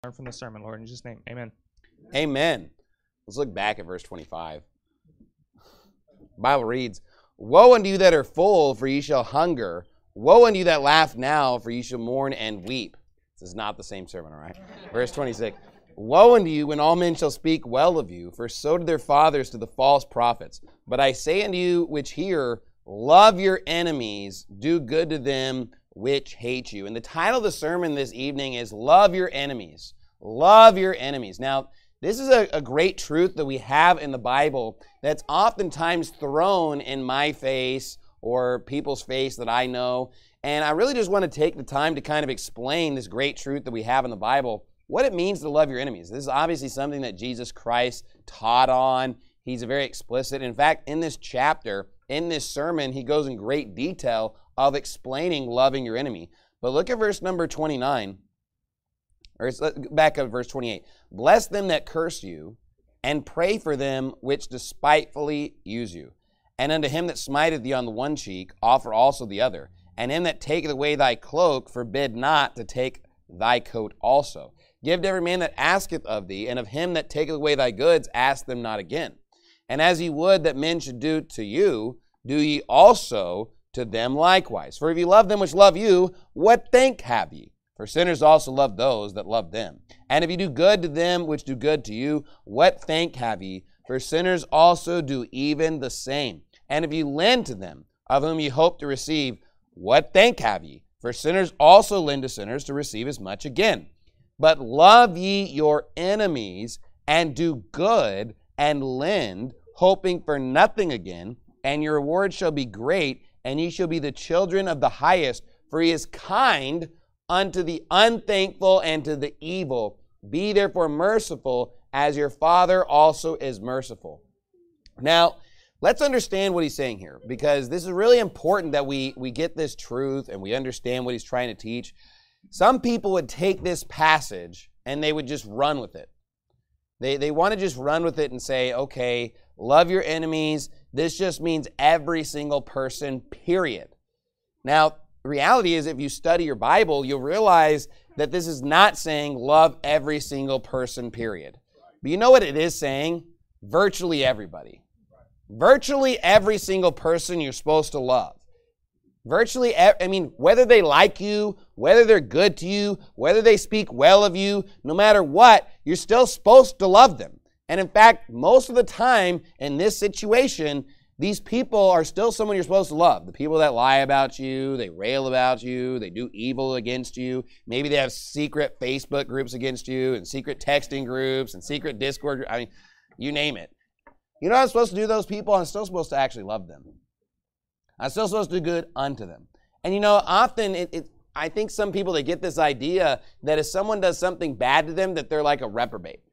Learn from the sermon, Lord, in Jesus' name. Amen. Amen. Let's look back at verse 25. The Bible reads, "Woe unto you that are full, for ye shall hunger. Woe unto you that laugh now, for ye shall mourn and weep." This is not the same sermon, all right? Verse 26. "Woe unto you when all men shall speak well of you, for so did their fathers to the false prophets. But I say unto you which hear, love your enemies, do good to them which hate you." And the title of the sermon this evening is Love Your Enemies. Love your enemies. Now, this is a great truth that we have in the Bible that's oftentimes thrown in my face or people's face that I know. And I really just want to take the time to kind of explain this great truth that we have in the Bible, what it means to love your enemies. This is obviously something that Jesus Christ taught on. He's very explicit. In fact, in this chapter, in this sermon, he goes in great detail of explaining loving your enemy. But look at verse number 29. Or back up verse 28. "Bless them that curse you, and pray for them which despitefully use you. And unto him that smiteth thee on the one cheek, offer also the other. And him that taketh away thy cloak, forbid not to take thy coat also. Give to every man that asketh of thee, and of him that taketh away thy goods, ask them not again. And as ye would that men should do to you, do ye also to them likewise. For if ye love them which love you, what thank have ye? For sinners also love those that love them. And if ye do good to them which do good to you, what thank have ye? For sinners also do even the same. And if ye lend to them, of whom ye hope to receive, what thank have ye? For sinners also lend to sinners to receive as much again. But love ye your enemies, and do good, and lend, hoping for nothing again, and your reward shall be great, and ye shall be the children of the highest, for he is kind unto the unthankful and to the evil. Be therefore merciful, as your Father also is merciful." Now, let's understand what he's saying here, because this is really important that we get this truth and we understand what he's trying to teach. Some people would take this passage and they would just run with it. They want to just run with it and say, okay, love your enemies. This just means every single person, period. Now, the reality is if you study your Bible, you'll realize that this is not saying love every single person, period. But you know what it is saying? Virtually everybody. Virtually every single person you're supposed to love. Virtually, whether they like you, whether they're good to you, whether they speak well of you, no matter what, you're still supposed to love them. And in fact, most of the time in this situation, these people are still someone you're supposed to love. The people that lie about you, they rail about you, they do evil against you. Maybe they have secret Facebook groups against you and secret texting groups and secret Discord groups. You name it. You know what I'm supposed to do to those people? I'm still supposed to actually love them. I'm still supposed to do good unto them. And often I think some people, they get this idea that if someone does something bad to them, that they're like a reprobate.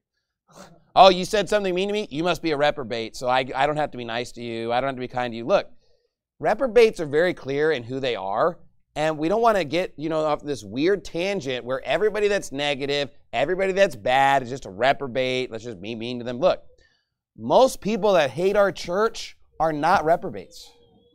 Oh, you said something mean to me? You must be a reprobate, so I don't have to be nice to you. I don't have to be kind to you. Look, reprobates are very clear in who they are, and we don't want to get, off this weird tangent where everybody that's negative, everybody that's bad is just a reprobate. Let's just be mean to them. Look, most people that hate our church are not reprobates.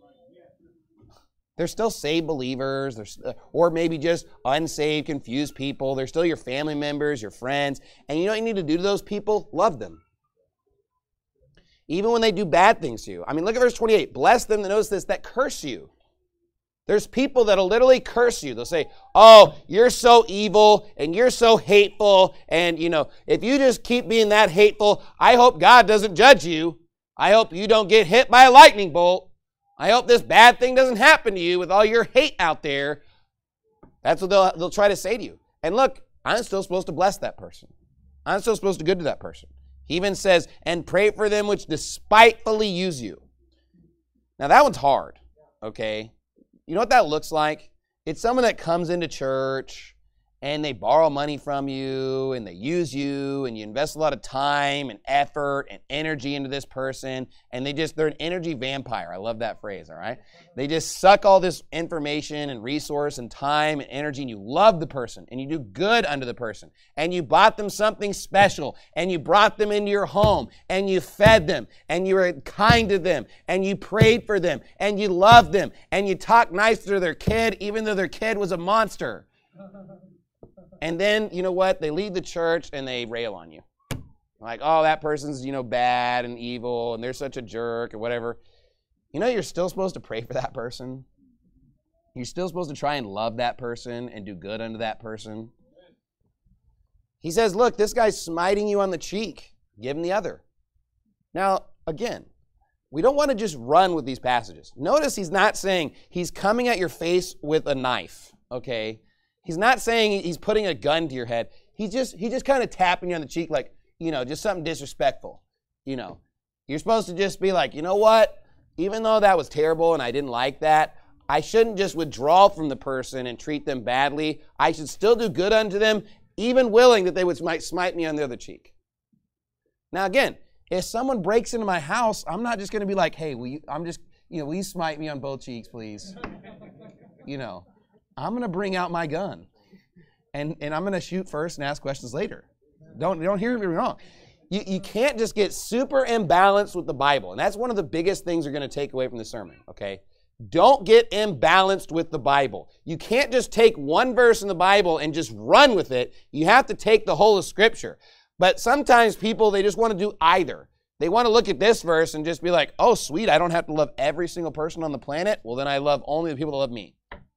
They're still saved believers, or maybe just unsaved, confused people. They're still your family members, your friends. And you know what you need to do to those people? Love them. Even when they do bad things to you. Look at verse 28. "Bless them," notice this, "that curse you." There's people that'll literally curse you. They'll say, "Oh, you're so evil, and you're so hateful, and if you just keep being that hateful, I hope God doesn't judge you. I hope you don't get hit by a lightning bolt. I hope this bad thing doesn't happen to you with all your hate out there." That's what they'll try to say to you. And look, I'm still supposed to bless that person. I'm still supposed to do good to that person. He even says, "And pray for them which despitefully use you." Now that one's hard, okay? You know what that looks like? It's someone that comes into church and they borrow money from you and they use you and you invest a lot of time and effort and energy into this person and they're an energy vampire. I love that phrase, all right? They just suck all this information and resource and time and energy, and you love the person and you do good unto the person and you bought them something special and you brought them into your home and you fed them and you were kind to them and you prayed for them and you loved them and you talked nice to their kid even though their kid was a monster. And then, you know what? They leave the church and they rail on you. Like, oh, that person's, bad and evil and they're such a jerk or whatever. You're still supposed to pray for that person. You're still supposed to try and love that person and do good unto that person. He says, look, this guy's smiting you on the cheek. Give him the other. Now, again, we don't want to just run with these passages. Notice he's not saying he's coming at your face with a knife, okay? He's not saying he's putting a gun to your head. He's just kind of tapping you on the cheek like, just something disrespectful. You're supposed to just be like, you know what? Even though that was terrible and I didn't like that, I shouldn't just withdraw from the person and treat them badly. I should still do good unto them, even willing that they might smite me on the other cheek. Now again, if someone breaks into my house, I'm not just going to be like, hey, will you smite me on both cheeks, please? I'm going to bring out my gun and I'm going to shoot first and ask questions later. Don't hear me wrong. You can't just get super imbalanced with the Bible. And that's one of the biggest things you're going to take away from the sermon, okay? Don't get imbalanced with the Bible. You can't just take one verse in the Bible and just run with it. You have to take the whole of Scripture. But sometimes people, they just want to do either. They want to look at this verse and just be like, oh, sweet, I don't have to love every single person on the planet. Well, then I love only the people that love me.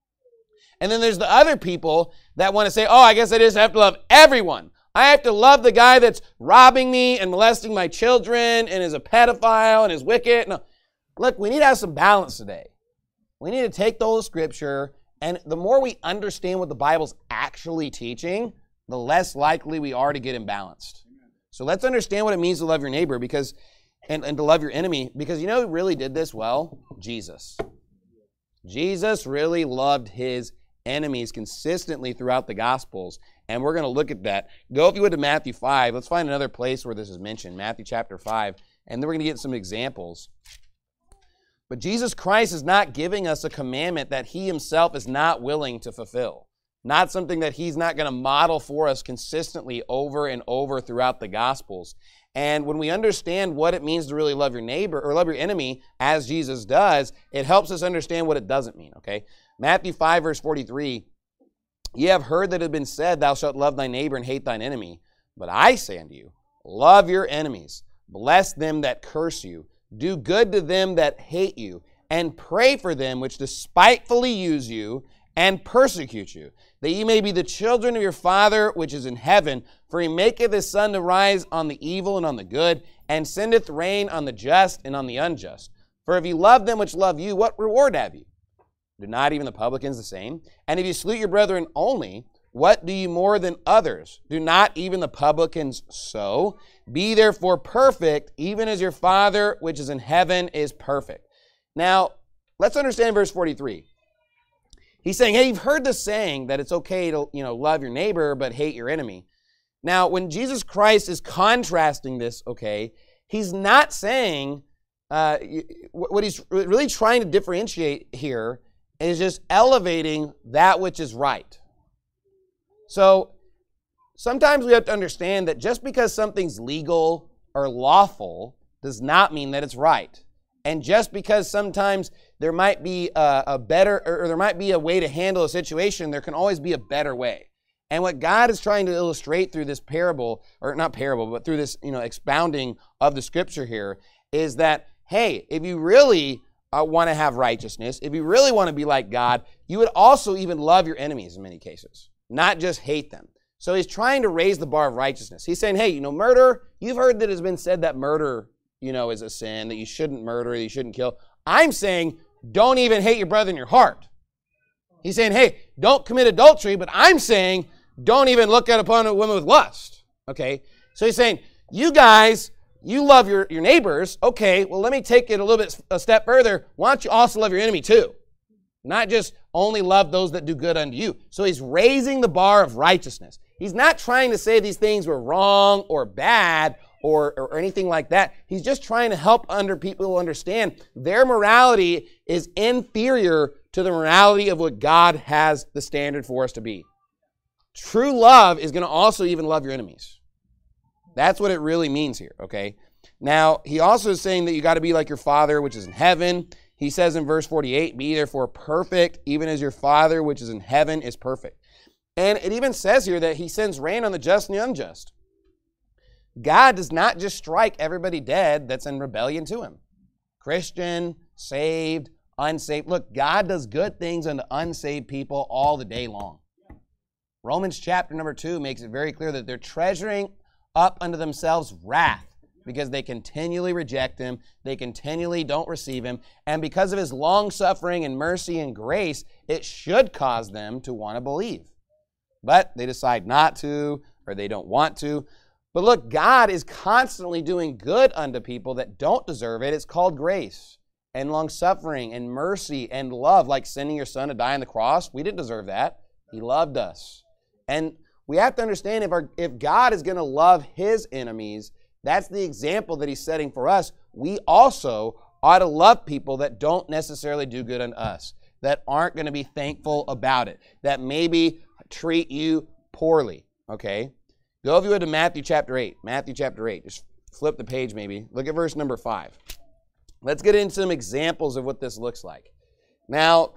And then there's the other people that want to say, oh, I guess I just have to love everyone. I have to love the guy that's robbing me and molesting my children and is a pedophile and is wicked. No. Look, we need to have some balance today. We need to take the whole Scripture, and the more we understand what the Bible's actually teaching, the less likely we are to get imbalanced. So let's understand what it means to love your neighbor and to love your enemy, because you know who really did this well? Jesus. Jesus really loved his enemies consistently throughout the Gospels, and we're going to look at that. Go, if you would, to Matthew 5. Let's find another place where this is mentioned, Matthew chapter 5, and then we're going to get some examples. But Jesus Christ is not giving us a commandment that he himself is not willing to fulfill. Not something that he's not going to model for us consistently over and over throughout the Gospels. And when we understand what it means to really love your neighbor or love your enemy, as Jesus does, it helps us understand what it doesn't mean, okay? Matthew 5, verse 43, ye have heard that it had been said, thou shalt love thy neighbor and hate thine enemy. But I say unto you, love your enemies, bless them that curse you, do good to them that hate you, and pray for them which despitefully use you and persecute you, that ye may be the children of your Father which is in heaven. For he maketh his sun to rise on the evil and on the good, and sendeth rain on the just and on the unjust. For if ye love them which love you, what reward have ye? Do not even the publicans the same? And if ye salute your brethren only, what do ye more than others? Do not even the publicans so? Be therefore perfect, even as your Father which is in heaven is perfect. Now, let's understand verse 43. He's saying, hey, you've heard the saying that it's okay to, love your neighbor but hate your enemy. Now, when Jesus Christ is contrasting this, okay, he's not saying, what he's really trying to differentiate here is just elevating that which is right. So sometimes we have to understand that just because something's legal or lawful does not mean that it's right. And just because sometimes there might be a better, or there might be a way to handle a situation, there can always be a better way. And what God is trying to illustrate through this parable, or not parable, but through this, expounding of the Scripture here, is that, hey, if you really want to have righteousness, if you really want to be like God, you would also even love your enemies in many cases, not just hate them. So he's trying to raise the bar of righteousness. He's saying, hey, murder, you've heard that it's been said that murder, is a sin, that you shouldn't murder, that you shouldn't kill. I'm saying, don't even hate your brother in your heart. He's saying, hey, don't commit adultery, but I'm saying, don't even look at upon a woman with lust. Okay? So he's saying, you guys, you love your neighbors. Okay, well, let me take it a step further. Why don't you also love your enemy too? Not just only love those that do good unto you. So he's raising the bar of righteousness. He's not trying to say these things were wrong or bad or anything like that. He's just trying to help people understand their morality is inferior to the morality of what God has the standard for us to be. True love is going to also even love your enemies. That's what it really means here, okay? Now, he also is saying that you got to be like your Father which is in heaven. He says in verse 48, be therefore perfect, even as your Father which is in heaven is perfect. And it even says here that he sends rain on the just and the unjust. God does not just strike everybody dead that's in rebellion to him. Christian, saved, unsaved. Look, God does good things unto unsaved people all the day long. Romans chapter number 2 makes it very clear that they're treasuring up unto themselves wrath because they continually reject him, they continually don't receive him, and because of his long-suffering and mercy and grace, it should cause them to want to believe. But they decide not to, or they don't want to. But look, God is constantly doing good unto people that don't deserve it. It's called grace and long-suffering and mercy and love, like sending your son to die on the cross. We didn't deserve that. He loved us. And we have to understand if God is going to love his enemies, that's the example that he's setting for us. We also ought to love people that don't necessarily do good unto us, that aren't going to be thankful about it, that maybe treat you poorly, okay? Go if you would to Matthew chapter 8. Matthew chapter 8. Just flip the page maybe. Look at verse number 5. Let's get into some examples of what this looks like. Now,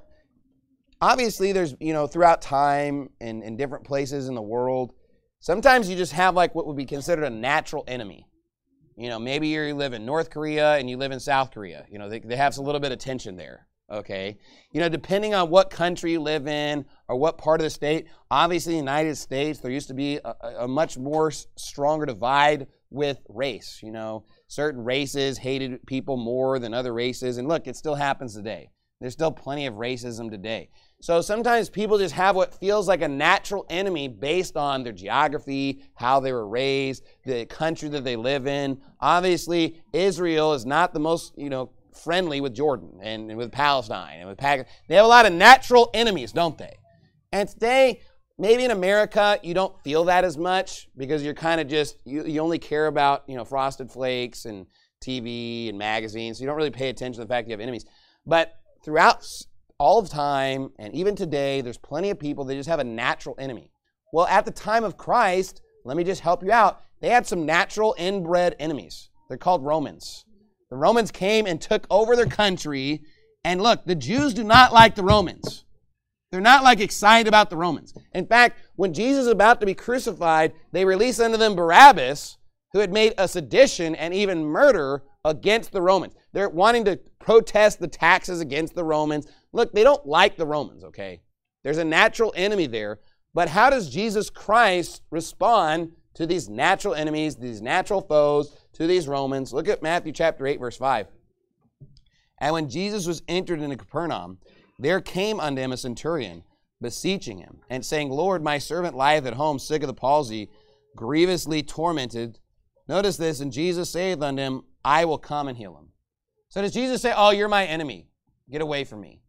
obviously there's, throughout time and in different places in the world, sometimes you just have like what would be considered a natural enemy. Maybe you live in North Korea and you live in South Korea. They have a little bit of tension there, okay? Depending on what country you live in or what part of the state, obviously in the United States, there used to be a much more stronger divide with race. Certain races hated people more than other races. And look, it still happens today. There's still plenty of racism today. So sometimes people just have what feels like a natural enemy based on their geography, how they were raised, the country that they live in. Obviously, Israel is not the most, friendly with Jordan and with Palestine and with Pakistan. They have a lot of natural enemies, don't they? And today, maybe in America, you don't feel that as much because you're kind of just, you only care about, Frosted Flakes and TV and magazines. So you don't really pay attention to the fact that you have enemies. But throughout all of time, and even today, there's plenty of people that just have a natural enemy. Well, at the time of Christ, let me just help you out, they had some natural inbred enemies. They're called Romans. The Romans came and took over their country, and look, the Jews do not like the Romans. They're not like excited about the Romans. In fact, when Jesus is about to be crucified, they release unto them Barabbas, who had made a sedition and even murder against the Romans. They're wanting to protest the taxes against the Romans. Look, they don't like the Romans, okay? There's a natural enemy there. But how does Jesus Christ respond to these natural enemies, these natural foes, to these Romans? Look at Matthew chapter 8, verse 5. And when Jesus was entered into Capernaum, there came unto him a centurion, beseeching him, and saying, Lord, my servant lieth at home, sick of the palsy, grievously tormented. Notice this, and Jesus saith unto him, I will come and heal him. So does Jesus say, oh, you're my enemy, get away from me?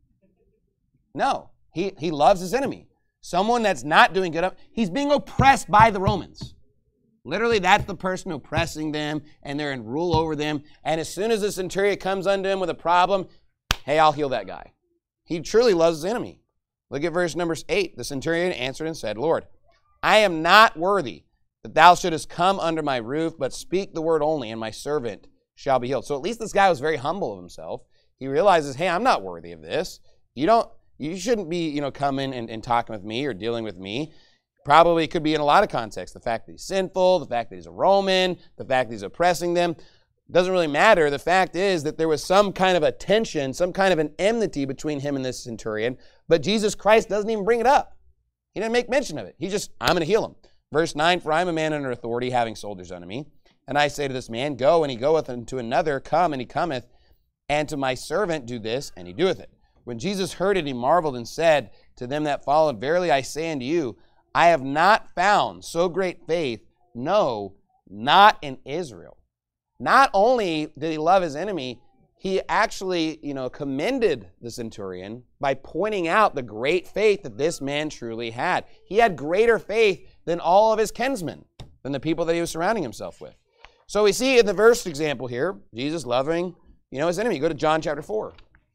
No, he loves his enemy. Someone that's not doing good, he's being oppressed by the Romans. Literally, that's the person oppressing them, and they're in rule over them. And as soon as the centurion comes unto him with a problem, hey, I'll heal that guy. He truly loves his enemy. Look at verse number 8. The centurion answered and said, Lord, I am not worthy that thou shouldest come under my roof, but speak the word only, and my servant shall be healed. So at least this guy was very humble of himself. He realizes, hey, I'm not worthy of this. You shouldn't be, coming and talking with me or dealing with me. Probably could be in a lot of contexts. The fact that he's sinful, the fact that he's a Roman, the fact that he's oppressing them. Doesn't really matter. The fact is that there was some kind of a tension, some kind of an enmity between him and this centurion. But Jesus Christ doesn't even bring it up. He didn't make mention of it. He just, I'm going to heal him. Verse 9, for I am a man under authority, having soldiers unto me. And I say to this man, go, and he goeth, and to another, come, and he cometh. And to my servant, do this, and he doeth it. When Jesus heard it, he marveled and said to them that followed, verily I say unto you, I have not found so great faith, no, not in Israel. Not only did he love his enemy, he actually, commended the centurion by pointing out the great faith that this man truly had. He had greater faith than all of his kinsmen, than the people that he was surrounding himself with. So we see in the verse example here, Jesus loving, his enemy. Go to John chapter 4.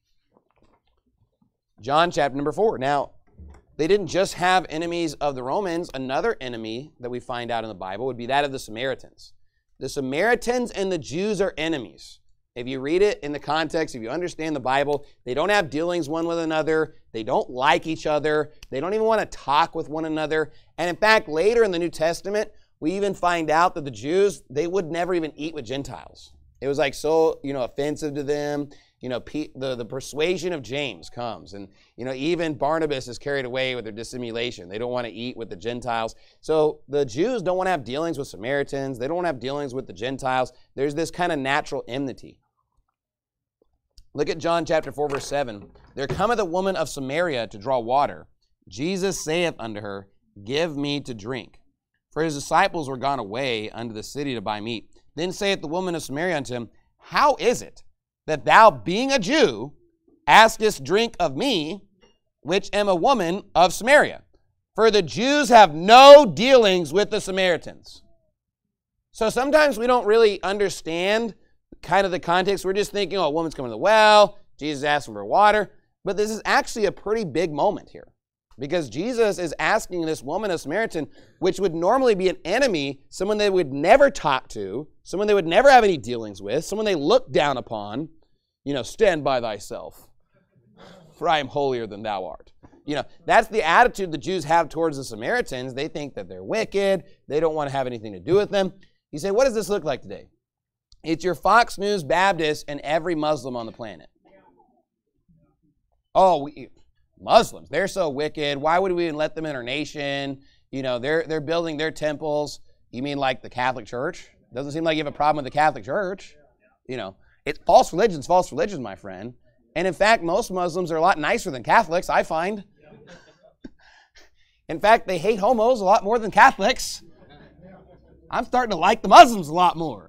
John chapter number 4. Now, they didn't just have enemies of the Romans. Another enemy that we find out in the Bible would be that of the Samaritans. The Samaritans and the Jews are enemies. If you read it in the context, if you understand the Bible, they don't have dealings one with another. They don't like each other. They don't even want to talk with one another. And in fact, later in the New Testament, we even find out that the Jews, they would never even eat with Gentiles. It was like so, offensive to them. The persuasion of James comes, and even Barnabas is carried away with their dissimulation. They don't want to eat with the Gentiles. So the Jews don't want to have dealings with Samaritans. They don't want to have dealings with the Gentiles. There's this kind of natural enmity. Look at John chapter 4, verse 7. There cometh a woman of Samaria to draw water. Jesus saith unto her, Give me to drink. For his disciples were gone away unto the city to buy meat. Then saith the woman of Samaria unto him, How is it that thou, being a Jew, askest drink of me, which am a woman of Samaria? For the Jews have no dealings with the Samaritans. So sometimes we don't really understand kind of the context. We're just thinking, a woman's coming to the well, Jesus is asking for water. But this is actually a pretty big moment here, because Jesus is asking this woman, a Samaritan, which would normally be an enemy, someone they would never talk to, someone they would never have any dealings with, someone they look down upon, stand by thyself, for I am holier than thou art. That's the attitude the Jews have towards the Samaritans. They think that they're wicked. They don't want to have anything to do with them. You say, what does this look like today? It's your Fox News Baptist and every Muslim on the planet. Muslims, they're so wicked. Why would we even let them in our nation? They're building their temples. You mean like the Catholic Church? Doesn't seem like you have a problem with the Catholic Church. It's false religion, my friend. And in fact, most Muslims are a lot nicer than Catholics, I find. In fact, they hate homos a lot more than Catholics. I'm starting to like the Muslims a lot more.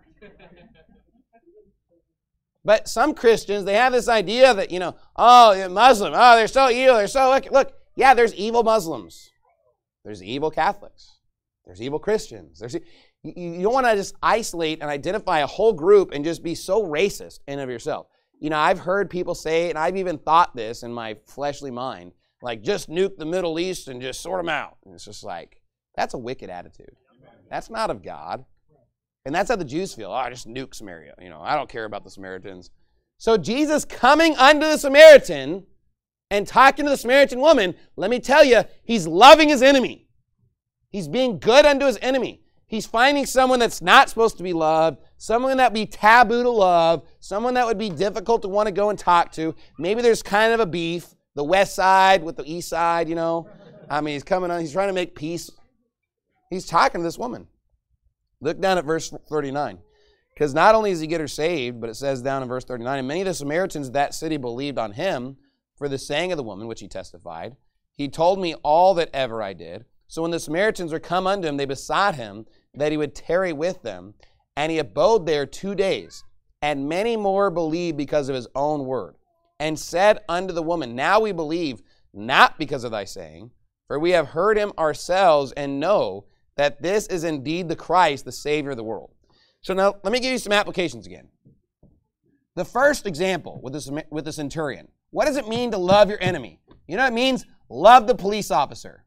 But some Christians, they have this idea that, Muslim, they're so evil, they're so wicked. Look, yeah, there's evil Muslims. There's evil Catholics. There's evil Christians. You don't want to just isolate and identify a whole group and just be so racist in and of yourself. I've heard people say, and I've even thought this in my fleshly mind, like, just nuke the Middle East and just sort them out. And it's just like, that's a wicked attitude. That's not of God. And that's how the Jews feel. Just nuke Samaria. I don't care about the Samaritans. So Jesus coming unto the Samaritan and talking to the Samaritan woman, let me tell you, he's loving his enemy. He's being good unto his enemy. He's finding someone that's not supposed to be loved, someone that would be taboo to love, someone that would be difficult to want to go and talk to. Maybe there's kind of a beef, the west side with the east side, he's coming on, he's trying to make peace. He's talking to this woman. Look down at verse 39. Because not only does he get her saved, but it says down in verse 39, and many of the Samaritans of that city believed on him for the saying of the woman, which he testified. He told me all that ever I did. So when the Samaritans were come unto him, they besought him that he would tarry with them. And he abode there 2 days. And many more believed because of his own word. And said unto the woman, Now we believe, not because of thy saying, for we have heard him ourselves and know that this is indeed the Christ, the Savior of the world. So now, let me give you some applications again. The first example with the centurion. What does it mean to love your enemy? You know what it means? Love the police officer.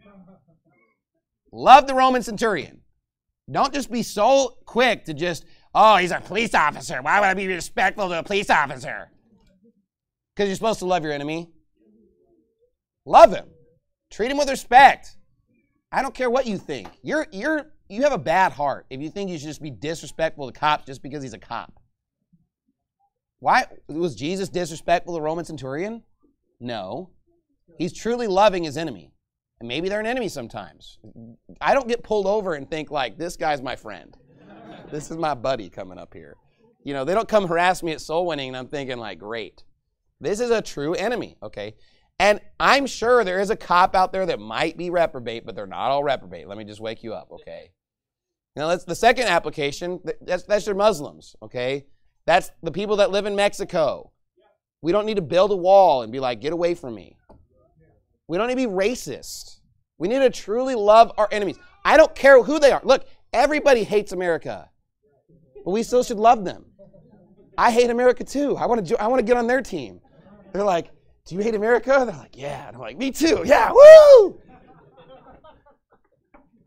Love the Roman centurion. Don't just be so quick to just, he's a police officer. Why would I be respectful to a police officer? Because you're supposed to love your enemy. Love him. Treat him with respect. I don't care what you think. You have a bad heart if you think you should just be disrespectful to cops just because he's a cop. Why? Was Jesus disrespectful to the Roman centurion? No. He's truly loving his enemy. And maybe they're an enemy sometimes. I don't get pulled over and think like, this guy's my friend. This is my buddy coming up here. They don't come harass me at soul winning and I'm thinking like, great. This is a true enemy, okay? And I'm sure there is a cop out there that might be reprobate, but they're not all reprobate. Let me just wake you up, okay? Now, that's the second application. That's your Muslims, okay? That's the people that live in Mexico. We don't need to build a wall and be like, get away from me. We don't need to be racist. We need to truly love our enemies. I don't care who they are. Look, everybody hates America, but we still should love them. I hate America too. I want to get on their team. They're like, do you hate America? They're like, yeah. And I'm like, me too. Yeah, woo!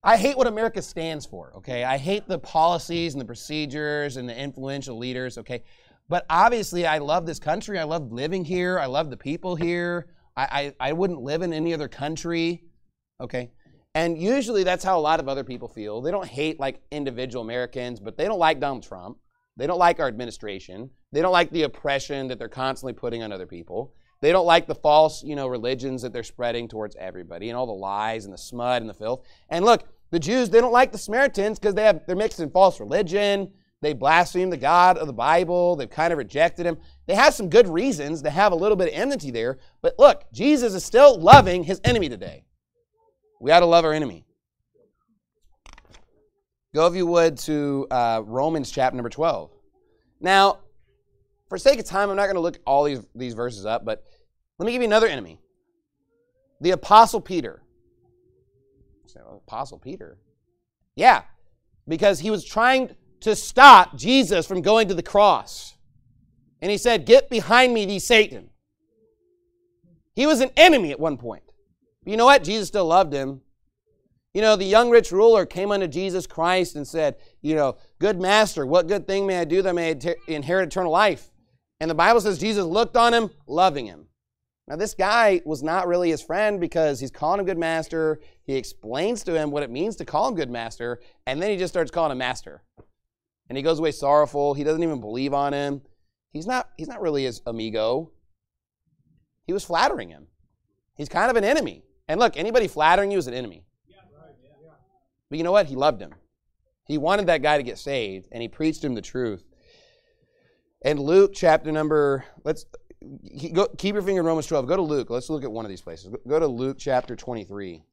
I hate what America stands for, okay? I hate the policies and the procedures and the influential leaders, okay? But obviously, I love this country. I love living here. I love the people here. I wouldn't live in any other country, okay? And usually that's how a lot of other people feel. They don't hate like individual Americans, but they don't like Donald Trump. They don't like our administration. They don't like the oppression that they're constantly putting on other people. They don't like the false, religions that they're spreading towards everybody and all the lies and the smut and the filth. And look, the Jews, they don't like the Samaritans because they're mixing false religion. They blaspheme the God of the Bible. They've kind of rejected him. They have some good reasons to have a little bit of enmity there. But look, Jesus is still loving his enemy today. We ought to love our enemy. Go, if you would, to Romans chapter number 12. Now, for sake of time, I'm not going to look all these verses up, but let me give you another enemy. The Apostle Peter. Apostle Peter? Yeah, because he was trying to stop Jesus from going to the cross. And he said, "Get behind me, thee Satan." He was an enemy at one point. But you know what? Jesus still loved him. The young rich ruler came unto Jesus Christ and said, "Good master, what good thing may I do that I may inherit eternal life?" And the Bible says Jesus looked on him, loving him. Now, this guy was not really his friend because he's calling him good master. He explains to him what it means to call him good master, and then he just starts calling him master. And he goes away sorrowful. He doesn't even believe on him. He's not really his amigo. He was flattering him. He's kind of an enemy. And look, anybody flattering you is an enemy. But you know what? He loved him. He wanted that guy to get saved, and he preached him the truth. And Luke chapter number, keep your finger in Romans 12. Go to Luke. Let's look at one of these places. Go to Luke chapter 23.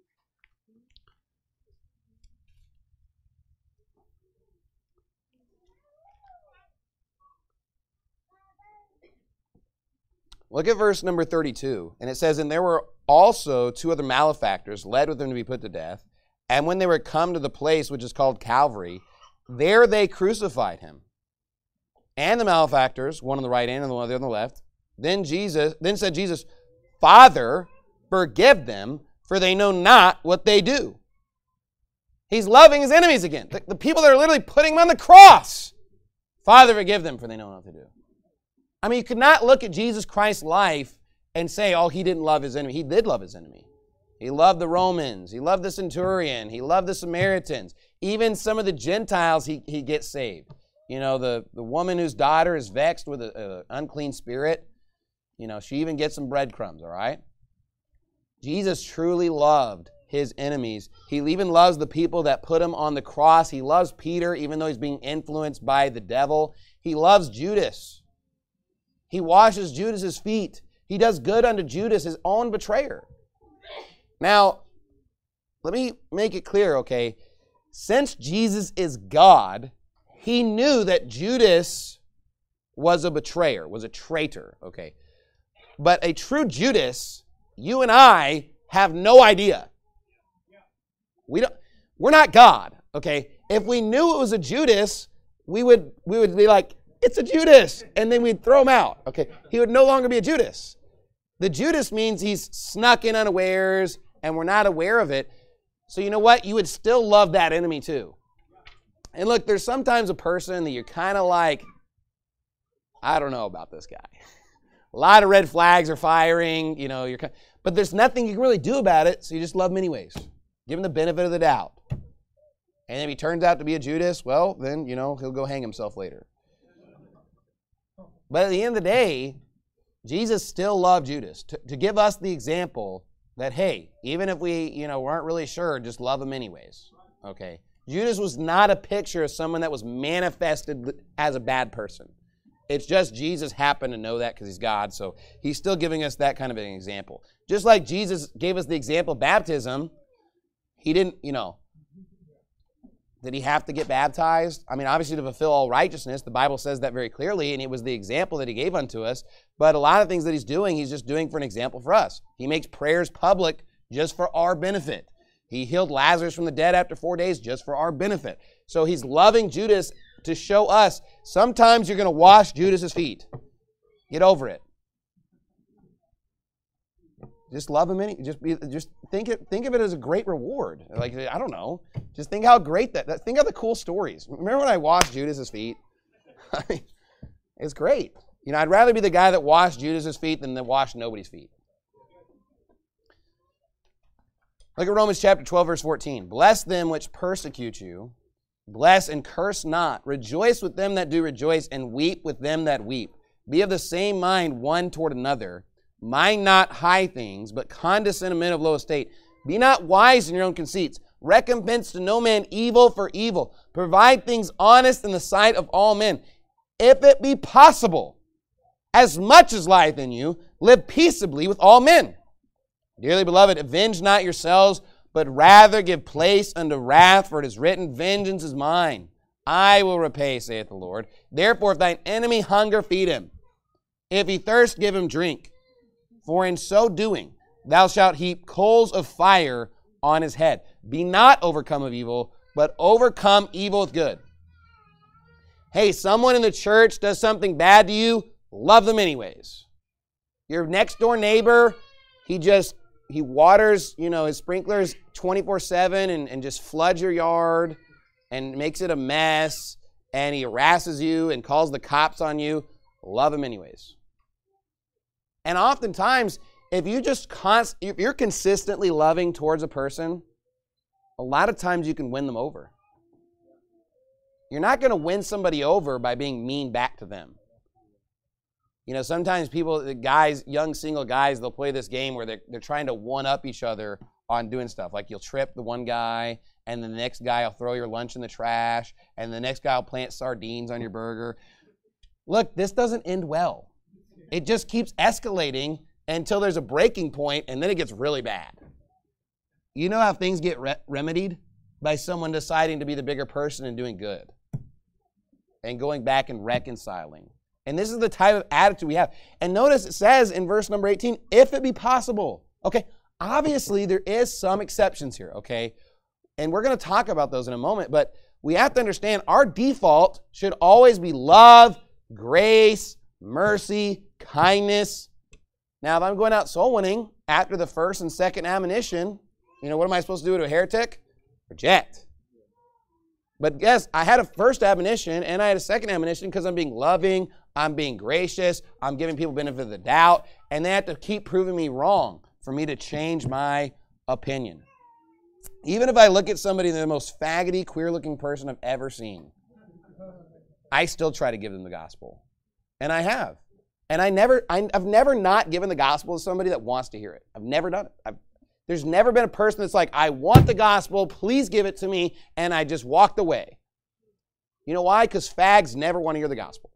Look at verse number 32. And it says, "And there were also two other malefactors led with him to be put to death. And when they were come to the place which is called Calvary, there they crucified him. And the malefactors, one on the right hand and the other on the left. Then said Jesus, Father, forgive them, for they know not what they do." He's loving his enemies again. The people that are literally putting him on the cross. Father, forgive them, for they know not what they do. I mean, you could not look at Jesus Christ's life and say, oh, he didn't love his enemy. He did love his enemy. He loved the Romans. He loved the centurion. He loved the Samaritans. Even some of the Gentiles, he gets saved. The woman whose daughter is vexed with an unclean spirit, she even gets some breadcrumbs, all right? Jesus truly loved his enemies. He even loves the people that put him on the cross. He loves Peter, even though he's being influenced by the devil. He loves Judas. He washes Judas's feet. He does good unto Judas, his own betrayer. Now, let me make it clear, okay? Since Jesus is God, he knew that Judas was a betrayer, was a traitor, okay? But a true Judas, you and I have no idea. We're not God, okay? If we knew it was a Judas, we would be like, it's a Judas, and then we'd throw him out, okay? He would no longer be a Judas. The Judas means he's snuck in unawares, and we're not aware of it. So you know what? You would still love that enemy too. And look, there's sometimes a person that you're kind of like, I don't know about this guy. A lot of red flags are firing, but there's nothing you can really do about it, so you just love him anyways. Give him the benefit of the doubt. And if he turns out to be a Judas, well, then, he'll go hang himself later. But at the end of the day, Jesus still loved Judas to give us the example that, hey, even if we, weren't really sure, just love him anyways, okay? Judas was not a picture of someone that was manifested as a bad person. It's just Jesus happened to know that because he's God, so he's still giving us that kind of an example. Just like Jesus gave us the example of baptism, he didn't, did he have to get baptized? I mean, obviously to fulfill all righteousness, the Bible says that very clearly, and it was the example that he gave unto us. But a lot of things that he's doing, he's just doing for an example for us. He makes prayers public just for our benefit. He healed Lazarus from the dead after 4 days just for our benefit. So he's loving Judas to show us sometimes you're going to wash Judas's feet. Get over it. Just love them. Just think of it as a great reward. Like, I don't know. Just think how great think of the cool stories. Remember when I washed Judas's feet? It's great. I'd rather be the guy that washed Judas's feet than that washed nobody's feet. Look at Romans chapter 12, verse 14. Bless them which persecute you. Bless and curse not. Rejoice with them that do rejoice, and weep with them that weep. Be of the same mind one toward another. Mind not high things, but condescend to men of low estate. Be not wise in your own conceits. Recompense to no man evil for evil. Provide things honest in the sight of all men. If it be possible, as much as lieth in you, live peaceably with all men. Dearly beloved, avenge not yourselves, but rather give place unto wrath, for it is written, Vengeance is mine. I will repay, saith the Lord. Therefore, if thine enemy hunger, feed him. If he thirst, give him drink. For in so doing, thou shalt heap coals of fire on his head. Be not overcome of evil, but overcome evil with good. Hey, someone in the church does something bad to you, love them anyways. Your next door neighbor, he waters, his sprinklers 24/7 and just floods your yard and makes it a mess, and he harasses you and calls the cops on you. Love him anyways. And oftentimes, if you're consistently loving towards a person, a lot of times you can win them over. You're not going to win somebody over by being mean back to them. Sometimes young single guys, they'll play this game where they're trying to one-up each other on doing stuff. Like you'll trip the one guy, and then the next guy will throw your lunch in the trash, and the next guy will plant sardines on your burger. Look, this doesn't end well. It just keeps escalating until there's a breaking point, and then it gets really bad. You know how things get remedied? By someone deciding to be the bigger person and doing good. And going back and reconciling. And this is the type of attitude we have. And notice it says in verse number 18, if it be possible. Okay, obviously there is some exceptions here, okay? And we're going to talk about those in a moment, but we have to understand our default should always be love, grace, mercy, kindness. Now, if I'm going out soul winning after the first and second admonition, what am I supposed to do to a heretic? Reject. But yes, I had a first admonition and I had a second admonition because I'm being loving, I'm being gracious, I'm giving people benefit of the doubt, and they have to keep proving me wrong for me to change my opinion. Even if I look at somebody, the most faggoty, queer-looking person I've ever seen, I still try to give them the gospel. And I have. And I've never not given the gospel to somebody that wants to hear it. I've never done it. There's never been a person that's like, I want the gospel, please give it to me, and I just walked away. You know why? Because fags never want to hear the gospel.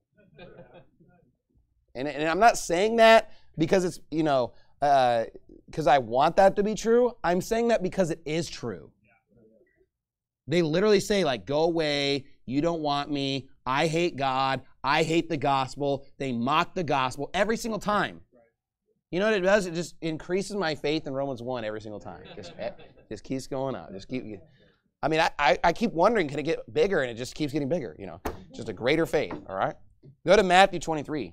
And I'm not saying that because it's, because I want that to be true. I'm saying that because it is true. They literally say, like, go away, you don't want me, I hate God, I hate the gospel. They mock the gospel every single time. You know what it does? It just increases my faith in Romans 1 every single time. Just keeps going up. I keep wondering, can it get bigger? And it just keeps getting bigger, Just a greater faith, all right? Go to Matthew 23.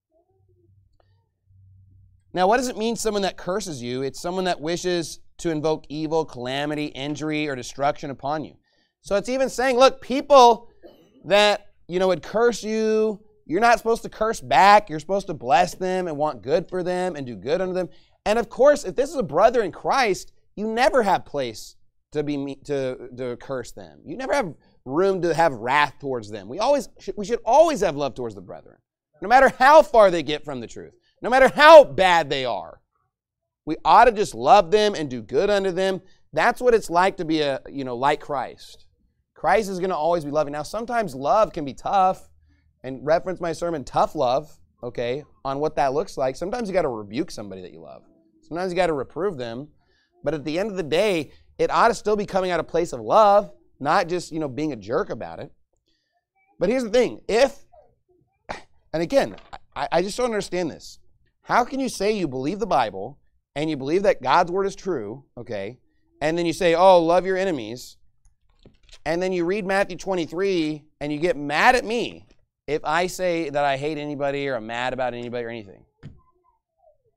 Now, what does it mean, someone that curses you? It's someone that wishes to invoke evil, calamity, injury, or destruction upon you. So it's even saying, look, people that, would curse you, you're not supposed to curse back. You're supposed to bless them and want good for them and do good unto them. And of course, if this is a brother in Christ, you never have place to curse them. You never have room to have wrath towards them. We should always have love towards the brethren, no matter how far they get from the truth, no matter how bad they are. We ought to just love them and do good unto them. That's what it's like to be like Christ. Christ is going to always be loving. Now, sometimes love can be tough. And reference my sermon, Tough Love, okay, on what that looks like. Sometimes you got to rebuke somebody that you love. Sometimes you got to reprove them. But at the end of the day, it ought to still be coming out of a place of love, not just, being a jerk about it. But here's the thing. And again, I just don't understand this. How can you say you believe the Bible and you believe that God's word is true, okay, and then you say, oh, love your enemies, and then you read Matthew 23 and you get mad at me if I say that I hate anybody or I'm mad about anybody or anything?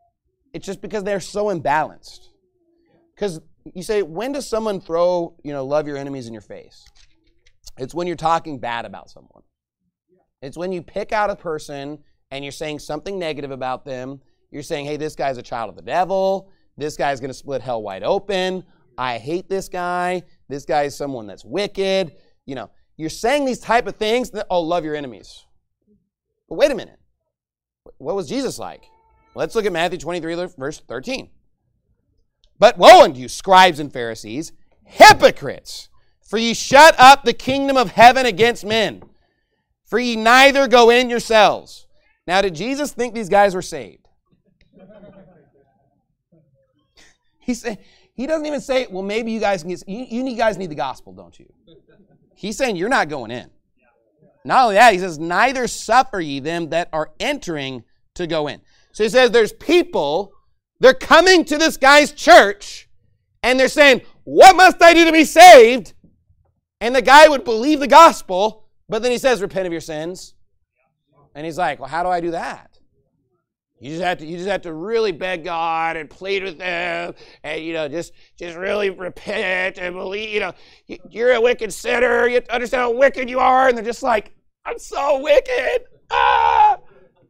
It's just because they're so imbalanced. Because you say, when does someone throw, love your enemies in your face? It's when you're talking bad about someone. It's when you pick out a person and you're saying something negative about them. You're saying, hey, this guy's a child of the devil. This guy's going to split hell wide open. I hate this guy. This guy is someone that's wicked. You're saying these type of things that, love your enemies. But wait a minute. What was Jesus like? Let's look at Matthew 23, verse 13. But woe unto you, scribes and Pharisees, hypocrites! For ye shut up the kingdom of heaven against men. For ye neither go in yourselves. Now, did Jesus think these guys were saved? He doesn't even say, well, maybe you guys you guys need the gospel, don't you? He's saying you're not going in. Not only that, he says, neither suffer ye them that are entering to go in. So he says there's people, they're coming to this guy's church, and they're saying, what must I do to be saved? And the guy would believe the gospel, but then he says, repent of your sins. And he's like, well, how do I do that? You just have to really beg God and plead with Him, and just really repent and believe. You're a wicked sinner. You have to understand how wicked you are, and they're just like, I'm so wicked. Ah!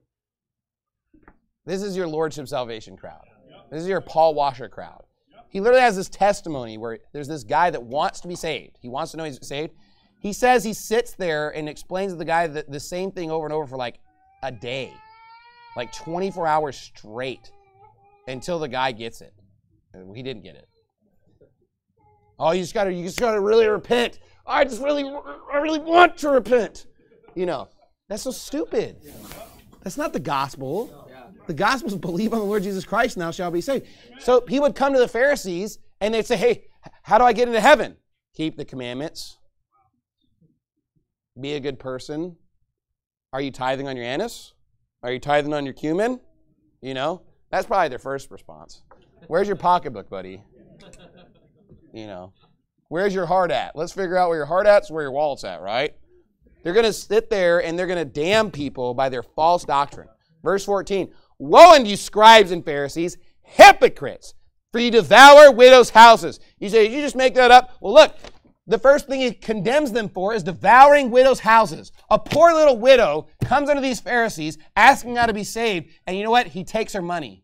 This is your Lordship Salvation crowd. This is your Paul Washer crowd. He literally has this testimony where there's this guy that wants to be saved. He wants to know he's saved. He says he sits there and explains to the guy the same thing over and over for like a day. Like 24 hours straight until the guy gets it. And he didn't get it. Oh, you just gotta really repent. I really want to repent. That's so stupid. That's not the gospel. The gospel is believe on the Lord Jesus Christ and thou shalt be saved. So he would come to the Pharisees and they'd say, hey, how do I get into heaven? Keep the commandments. Be a good person. Are you tithing on your anise? Are you tithing on your cumin? That's probably their first response. Where's your pocketbook, buddy? Where's your heart at? Let's figure out where your heart at, where your wallet's at, right? They're going to sit there and they're going to damn people by their false doctrine. Verse 14, woe unto you, scribes and Pharisees, hypocrites, for you devour widows' houses. You say, did you just make that up? Well, look, the first thing he condemns them for is devouring widows' houses. A poor little widow comes unto these Pharisees asking how to be saved, and you know what? He takes her money.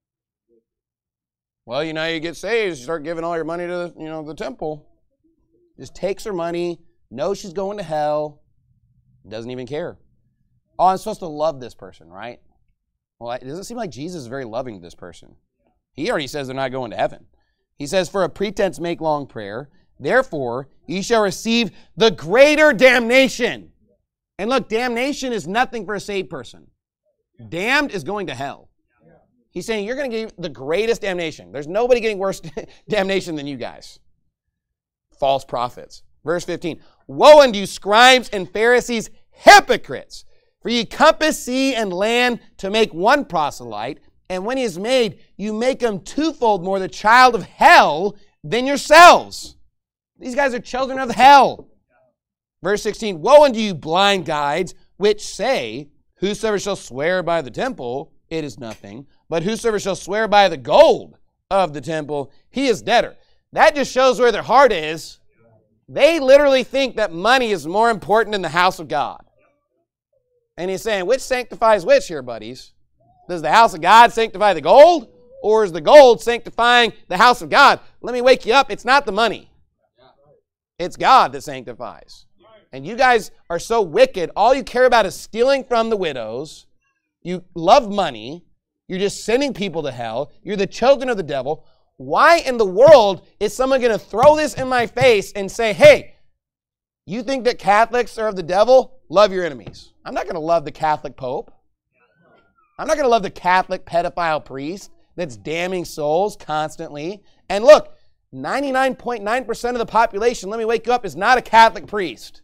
Well, how you get saved is you start giving all your money to the temple. Just takes her money, knows she's going to hell, doesn't even care. Oh, I'm supposed to love this person, right? Well, it doesn't seem like Jesus is very loving to this person. He already says they're not going to heaven. He says, for a pretense make long prayer. Therefore, ye shall receive the greater damnation. And look, damnation is nothing for a saved person. Damned is going to hell. He's saying you're going to get the greatest damnation. There's nobody getting worse damnation than you guys. False prophets. Verse 15. Woe unto you, scribes and Pharisees, hypocrites! For ye compass sea and land to make one proselyte, and when he is made, you make him twofold more the child of hell than yourselves. These guys are children of hell. Verse 16, woe unto you, blind guides, which say, whosoever shall swear by the temple, it is nothing, but whosoever shall swear by the gold of the temple, he is debtor. That just shows where their heart is. They literally think that money is more important than the house of God. And he's saying, which sanctifies which here, buddies? Does the house of God sanctify the gold? Or is the gold sanctifying the house of God? Let me wake you up. It's not the money. It's God that sanctifies. And you guys are so wicked. All you care about is stealing from the widows. You love money. You're just sending people to hell. You're the children of the devil. Why in the world is someone going to throw this in my face and say, hey, you think that Catholics are of the devil? Love your enemies. I'm not going to love the Catholic Pope. I'm not going to love the Catholic pedophile priest that's damning souls constantly. And look, 99.9% of the population, let me wake you up, is not a Catholic priest.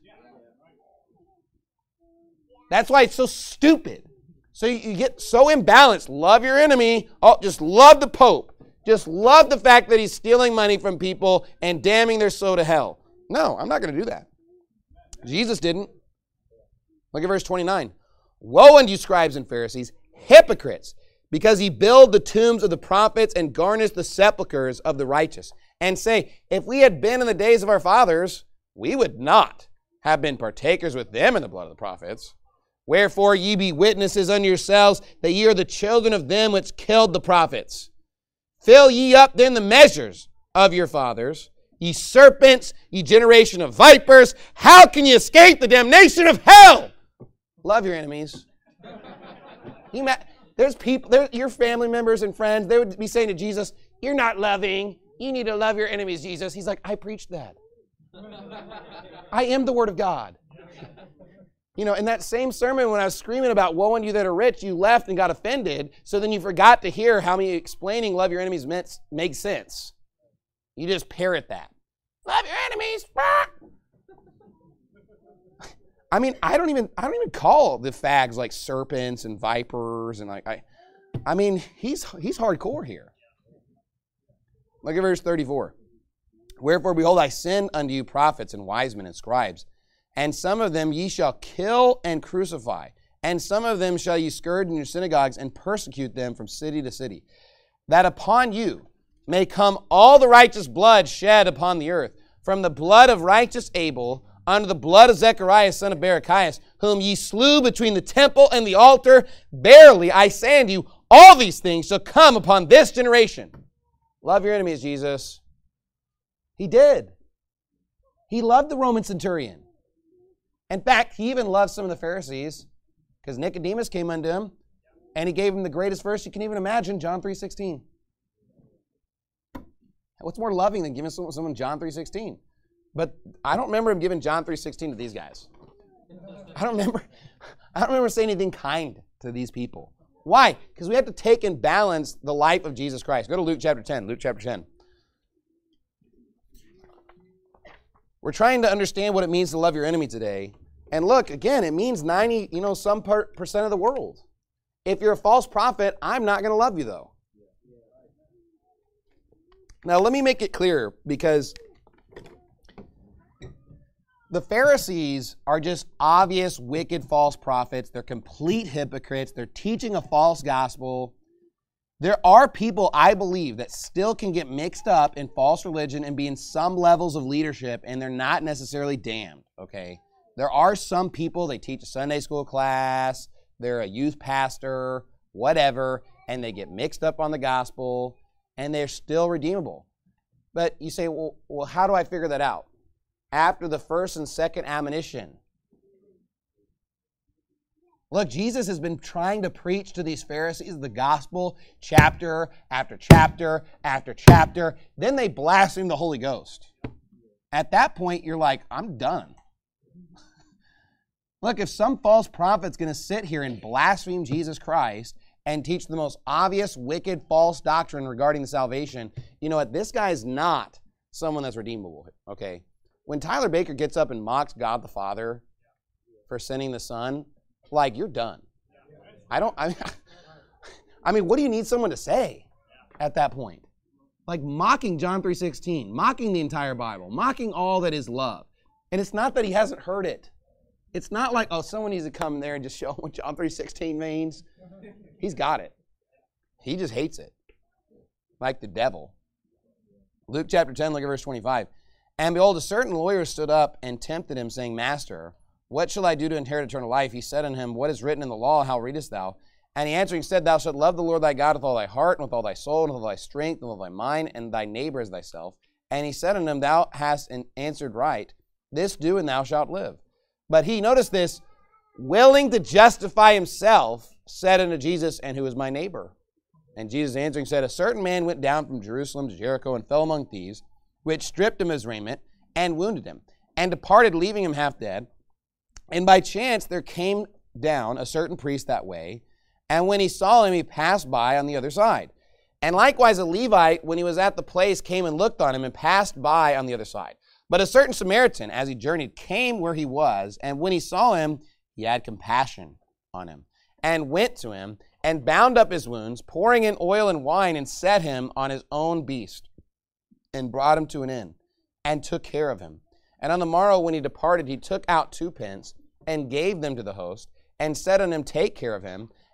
That's why it's so stupid. So you get so imbalanced. Love your enemy. Oh, just love the Pope. Just love the fact that he's stealing money from people and damning their soul to hell. No, I'm not going to do that. Jesus didn't. Look at verse 29. Woe unto you, scribes and Pharisees, hypocrites! because ye build the tombs of the prophets and garnish the sepulchres of the righteous, and say, if we had been in the days of our fathers, we would not have been partakers with them in the blood of the prophets. Wherefore ye be witnesses unto yourselves that ye are the children of them which killed the prophets. Fill ye up then the measures of your fathers, ye serpents, ye generation of vipers. How can ye escape the damnation of hell? Love your enemies. There's people, your family members and friends, they would be saying to Jesus, you're not loving. You need to love your enemies, Jesus. He's like, I preached that. I am the Word of God. You know, in that same sermon when I was screaming about woe unto you that are rich, you left and got offended, so then you forgot to hear how me explaining love your enemies makes sense. You just parrot that. Love your enemies. I mean, I don't even call the fags like serpents and vipers and like I mean, he's hardcore here. Look at verse 34. Wherefore, behold, I send unto you prophets and wise men and scribes, and some of them ye shall kill and crucify, and some of them shall ye scourge in your synagogues and persecute them from city to city, that upon you may come all the righteous blood shed upon the earth, from the blood of righteous Abel unto the blood of Zechariah son of Barachias, whom ye slew between the temple and the altar. Verily I say unto you, all these things shall come upon this generation. Love your enemies, Jesus. He did. He loved the Roman centurion. In fact, he even loved some of the Pharisees, because Nicodemus came unto him, and he gave him the greatest verse you can even imagine, John 3:16. What's more loving than giving someone John 3:16? But I don't remember him giving John 3:16 to these guys. I don't remember saying anything kind to these people. Why? Because we have to take and balance the life of Jesus Christ. Go to Luke chapter 10. Luke chapter 10. We're trying to understand what it means to love your enemy today. And look, again, it means 90, some percent of the world. If you're a false prophet, I'm not going to love you, though. Now, let me make it clear, because the Pharisees are just obvious, wicked, false prophets. They're complete hypocrites. They're teaching a false gospel. There are people, I believe, that still can get mixed up in false religion and be in some levels of leadership, and they're not necessarily damned, okay? There are some people, they teach a Sunday school class, they're a youth pastor, whatever, and they get mixed up on the gospel, and they're still redeemable. But you say, well, how do I figure that out? After the first and second admonition. Look, Jesus has been trying to preach to these Pharisees the gospel chapter after chapter after chapter. Then they blaspheme the Holy Ghost. At that point, you're like, I'm done. Look, if some false prophet's going to sit here and blaspheme Jesus Christ and teach the most obvious, wicked, false doctrine regarding the salvation, you know what? This guy's not someone that's redeemable, okay? When Tyler Baker gets up and mocks God the Father for sending the Son, like, you're done. I mean, what do you need someone to say at that point? Like mocking John 3:16, mocking the entire Bible, mocking all that is love. And it's not that he hasn't heard it. It's not like, oh, someone needs to come there and just show him what John 3:16 means. He's got it. He just hates it. Like the devil. Luke chapter 10, look at verse 25. And behold, a certain lawyer stood up and tempted him, saying, Master, what shall I do to inherit eternal life? He said unto him, What is written in the law? How readest thou? And he answering said, Thou shalt love the Lord thy God with all thy heart, and with all thy soul, and with all thy strength, and with all thy mind, and thy neighbor as thyself. And he said unto him, Thou hast answered right. This do, and thou shalt live. But he, notice this, willing to justify himself, said unto Jesus, And who is my neighbor? And Jesus answering said, A certain man went down from Jerusalem to Jericho, and fell among thieves, which stripped him of his raiment, and wounded him, and departed, leaving him half dead. And by chance there came down a certain priest that way, and when he saw him, he passed by on the other side. And likewise a Levite, when he was at the place, came and looked on him, and passed by on the other side. But a certain Samaritan, as he journeyed, came where he was, and when he saw him, he had compassion on him, and went to him, and bound up his wounds, pouring in oil and wine, and set him on his own beast, and brought him to an inn, and took care of him. And on the morrow when he departed, he took out 2 pence, and gave them to the host, and said unto him, Take care of him,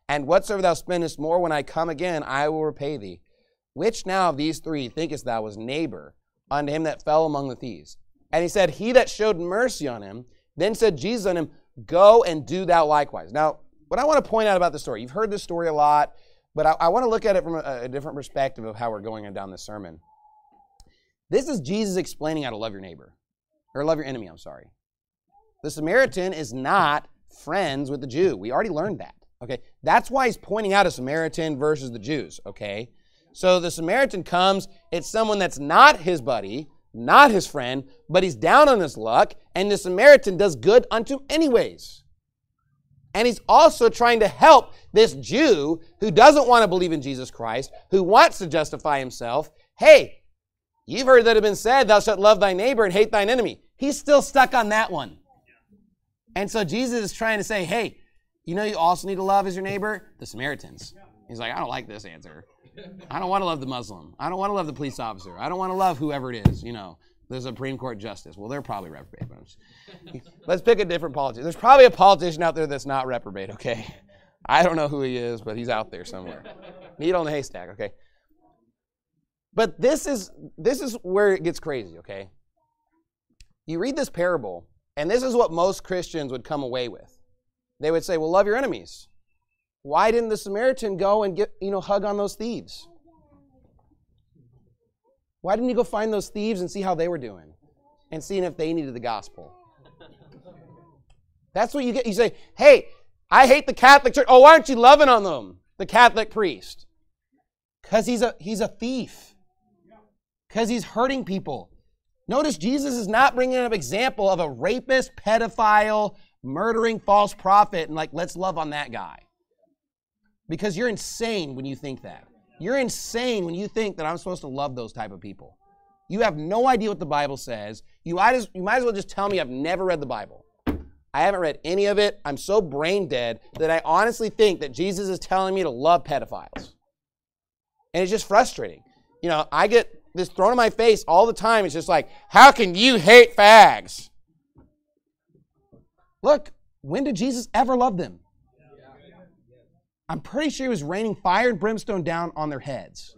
And whatsoever thou spendest more, when I come again, I will repay thee. Which now of these three thinkest thou was neighbor unto him that fell among the thieves? And he said, he that showed mercy on him. Then said Jesus unto him, go and do thou likewise. Now, what I want to point out about this story, you've heard this story a lot, but I want to look at it from a different perspective of how we're going down this sermon. This is Jesus explaining how to love your neighbor, or love your enemy, I'm sorry. The Samaritan is not friends with the Jew. We already learned that, okay? That's why he's pointing out a Samaritan versus the Jews, okay? So the Samaritan comes, it's someone that's not his buddy, not his friend, but he's down on his luck, and the Samaritan does good unto him anyways. And he's also trying to help this Jew who doesn't want to believe in Jesus Christ, who wants to justify himself. Hey, you've heard that it been said, thou shalt love thy neighbor and hate thine enemy. He's still stuck on that one. And so Jesus is trying to say, hey, you know you also need to love as your neighbor? The Samaritans. He's like, I don't like this answer. I don't want to love the Muslim. I don't want to love the police officer. I don't want to love whoever it is, the Supreme Court justice. Well, they're probably reprobate. Let's pick a different politician. There's probably a politician out there that's not reprobate, okay? I don't know who he is, but he's out there somewhere. Needle in a haystack, okay? But this is where it gets crazy, okay? You read this parable, and this is what most Christians would come away with. They would say, well, love your enemies. Why didn't the Samaritan go and hug on those thieves? Why didn't he go find those thieves and see how they were doing and seeing if they needed the gospel? That's what you get. You say, hey, I hate the Catholic Church. Oh, why aren't you loving on them, the Catholic priest? Because he's a thief. Because he's hurting people. Notice Jesus is not bringing up an example of a rapist, pedophile, murdering false prophet, and let's love on that guy. Because you're insane when you think that. You're insane when you think that I'm supposed to love those type of people. You have no idea what the Bible says. You might as well just tell me I've never read the Bible. I haven't read any of it. I'm so brain dead that I honestly think that Jesus is telling me to love pedophiles. And it's just frustrating. I get this thrown in my face all the time. It's just like, how can you hate fags? Look, when did Jesus ever love them? I'm pretty sure he was raining fire and brimstone down on their heads.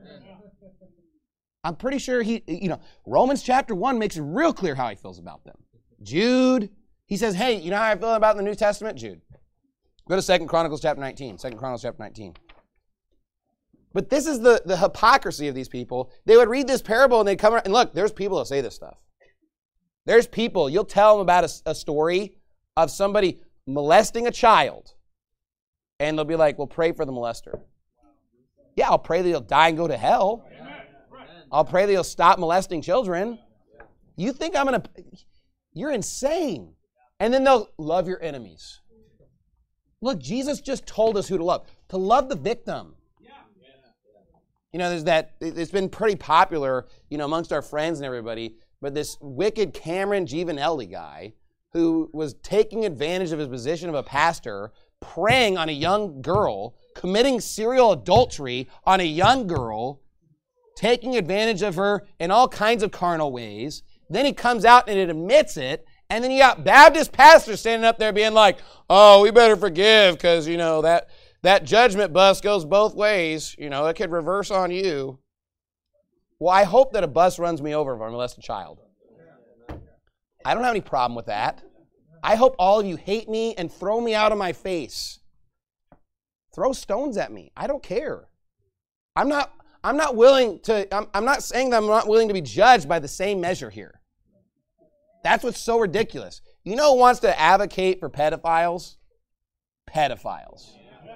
I'm pretty sure Romans chapter 1 makes it real clear how he feels about them. Jude, he says, hey, you know how I feel about the New Testament? Jude. Go to 2 Chronicles chapter 19. 2 Chronicles chapter 19. But this is the hypocrisy of these people. They would read this parable and they'd come around, and look, there's people that say this stuff. There's people, you'll tell them about a story of somebody molesting a child. And they'll be like, well, pray for the molester. Yeah, I'll pray that he'll die and go to hell. I'll pray that he'll stop molesting children. You think I'm going to... You're insane. And then they'll love your enemies. Look, Jesus just told us who to love. To love the victim. There's that... It's been pretty popular, amongst our friends and everybody, but this wicked Cameron Giovanelli guy who was taking advantage of his position of a pastor, preying on a young girl, committing serial adultery on a young girl, taking advantage of her in all kinds of carnal ways. Then he comes out and it admits it. And then you got Baptist pastors standing up there being like, oh, we better forgive because, that judgment bus goes both ways. It could reverse on you. Well, I hope that a bus runs me over if I molest a child. I don't have any problem with that. I hope all of you hate me and throw me out of my face. Throw stones at me. I don't care. I'm not willing to, I'm not saying that I'm not willing to be judged by the same measure here. That's what's so ridiculous. You know who wants to advocate for pedophiles? Pedophiles.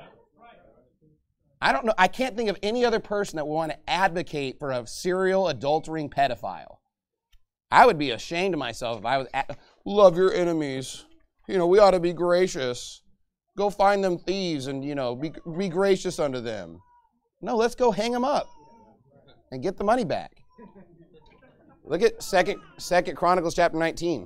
I don't know. I can't think of any other person that would want to advocate for a serial adultering pedophile. I would be ashamed of myself if I was, love your enemies. We ought to be gracious. Go find them thieves and, be gracious unto them. No, let's go hang them up and get the money back. Look at 2 Chronicles chapter 19.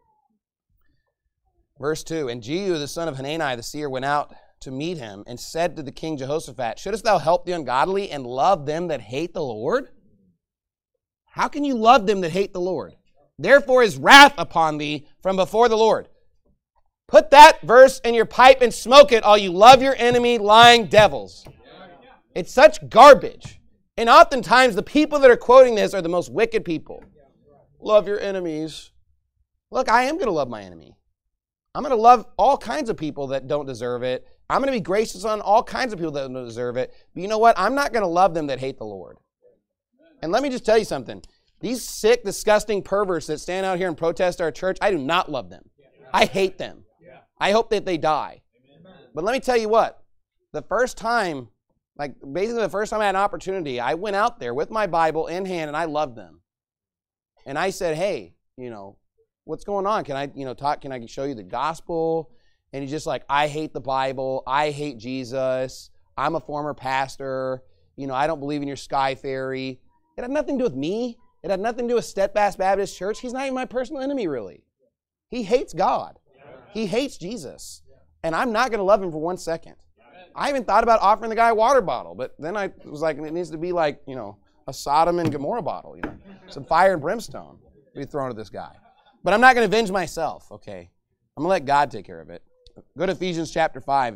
Verse 2, and Jehu, the son of Hanani, the seer, went out to meet him and said to the king Jehoshaphat, shouldest thou help the ungodly and love them that hate the Lord? How can you love them that hate the Lord? Therefore is wrath upon thee from before the Lord. Put that verse in your pipe and smoke it, all you love your enemy lying devils. It's such garbage. And oftentimes the people that are quoting this are the most wicked people. Love your enemies. Look, I am going to love my enemy. I'm going to love all kinds of people that don't deserve it. I'm going to be gracious on all kinds of people that don't deserve it. But you know what? I'm not going to love them that hate the Lord. And let me just tell you something. These sick, disgusting perverts that stand out here and protest our church, I do not love them. I hate them. I hope that they die. But let me tell you what. The first time, basically the first time I had an opportunity, I went out there with my Bible in hand and I loved them. And I said, hey, what's going on? Can I, talk? Can I show you the gospel? And he's just like, I hate the Bible. I hate Jesus. I'm a former pastor. I don't believe in your sky fairy. It had nothing to do with me. It had nothing to do with Steadfast Baptist Church. He's not even my personal enemy, really. He hates God. He hates Jesus. And I'm not going to love him for 1 second. I even thought about offering the guy a water bottle, but then I was like, it needs to be like, a Sodom and Gomorrah bottle, some fire and brimstone to be thrown at this guy. But I'm not going to avenge myself, okay? I'm going to let God take care of it. Go to Ephesians chapter 5.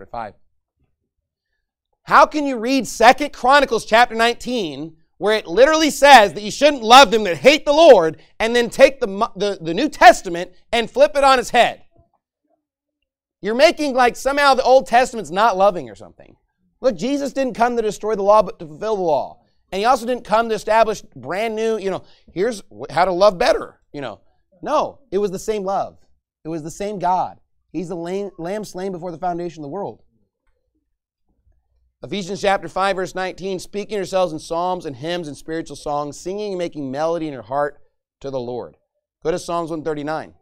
How can you read 2 Chronicles chapter 19 where it literally says that you shouldn't love them that hate the Lord and then take the New Testament and flip it on its head? You're making like somehow the Old Testament's not loving or something. Look, Jesus didn't come to destroy the law but to fulfill the law. And he also didn't come to establish brand new, here's how to love better, No, it was the same love. It was the same God. He's the lamb slain before the foundation of the world. Ephesians chapter 5, verse 19, speaking yourselves in psalms and hymns and spiritual songs, singing and making melody in your heart to the Lord. Go to Psalms 139.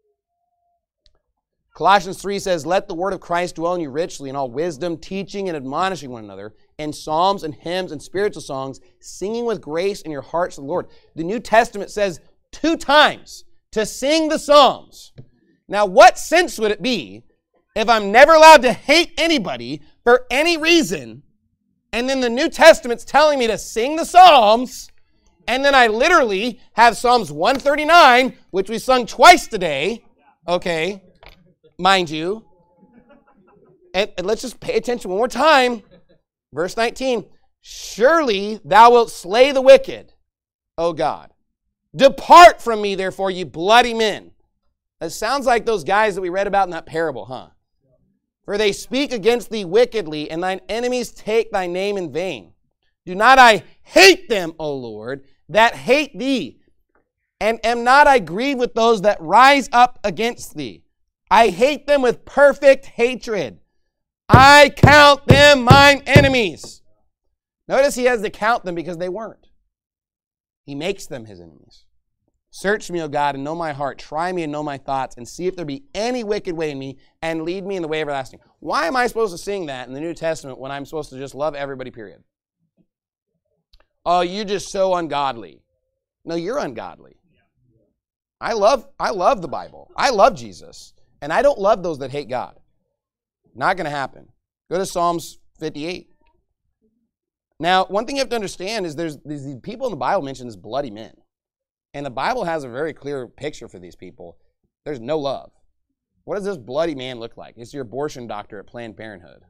Colossians 3 says, let the word of Christ dwell in you richly in all wisdom, teaching and admonishing one another in psalms and hymns and spiritual songs, singing with grace in your hearts to the Lord. The New Testament says 2 times to sing the Psalms. Now, what sense would it be if I'm never allowed to hate anybody for any reason, and then the New Testament's telling me to sing the Psalms, and then I literally have Psalms 139, which we sung twice today, okay, mind you. And let's just pay attention one more time. Verse 19, surely thou wilt slay the wicked, O God. Depart from me, therefore, ye bloody men. That sounds like those guys that we read about in that parable, huh? For they speak against thee wickedly, and thine enemies take thy name in vain. Do not I hate them, O Lord, that hate thee? And am not I grieved with those that rise up against thee? I hate them with perfect hatred. I count them mine enemies. Notice he has to count them because they weren't. He makes them his enemies. Search me, O God, and know my heart. Try me and know my thoughts, and see if there be any wicked way in me, and lead me in the way everlasting. Why am I supposed to sing that in the New Testament when I'm supposed to just love everybody, period? Oh, you're just so ungodly. No, you're ungodly. I love the Bible. I love Jesus. And I don't love those that hate God. Not going to happen. Go to Psalms 58. Now, one thing you have to understand is there's these people in the Bible mentioned as bloody men. And the Bible has a very clear picture for these people. There's no love. What does this bloody man look like? It's your abortion doctor at Planned Parenthood.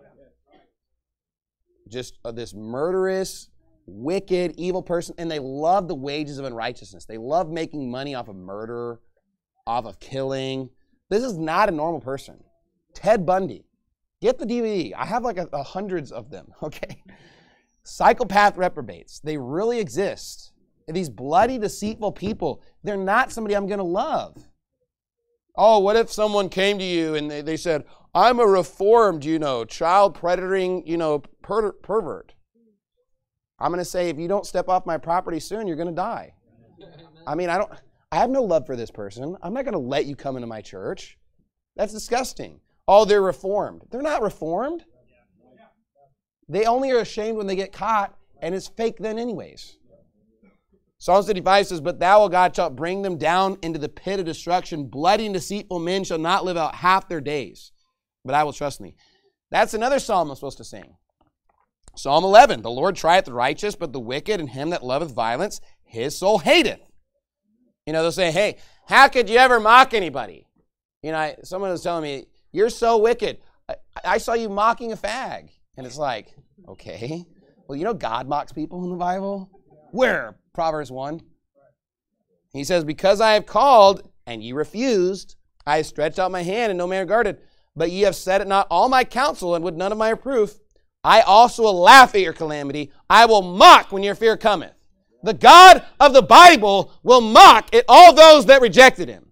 Just this murderous, wicked, evil person. And they love the wages of unrighteousness. They love making money off of murder, off of killing. This is not a normal person. Ted Bundy. Get the DVD. I have like hundreds of them, okay? Psychopath reprobates. They really exist. These bloody, deceitful people, they're not somebody I'm going to love. Oh, what if someone came to you and they said, I'm a reformed, child predating, pervert. I'm going to say, if you don't step off my property soon, you're going to die. I mean, I have no love for this person. I'm not going to let you come into my church. That's disgusting. Oh, they're reformed. They're not reformed. They only are ashamed when they get caught, and it's fake then anyways. Psalm 55 says, but thou, O God, shalt bring them down into the pit of destruction. Bloody and deceitful men shall not live out half their days, but I will trust in thee. That's another psalm I'm supposed to sing. Psalm 11, the Lord trieth the righteous, but the wicked and him that loveth violence, his soul hateth. They'll say, hey, how could you ever mock anybody? Someone was telling me, you're so wicked. I saw you mocking a fag. And it's like, okay. Well, God mocks people in the Bible? Where? Proverbs 1. He says, because I have called, and ye refused, I have stretched out my hand, and no man regarded. But ye have set at not all my counsel, and would none of my reproof. I also will laugh at your calamity. I will mock when your fear cometh. The God of the Bible will mock at all those that rejected him.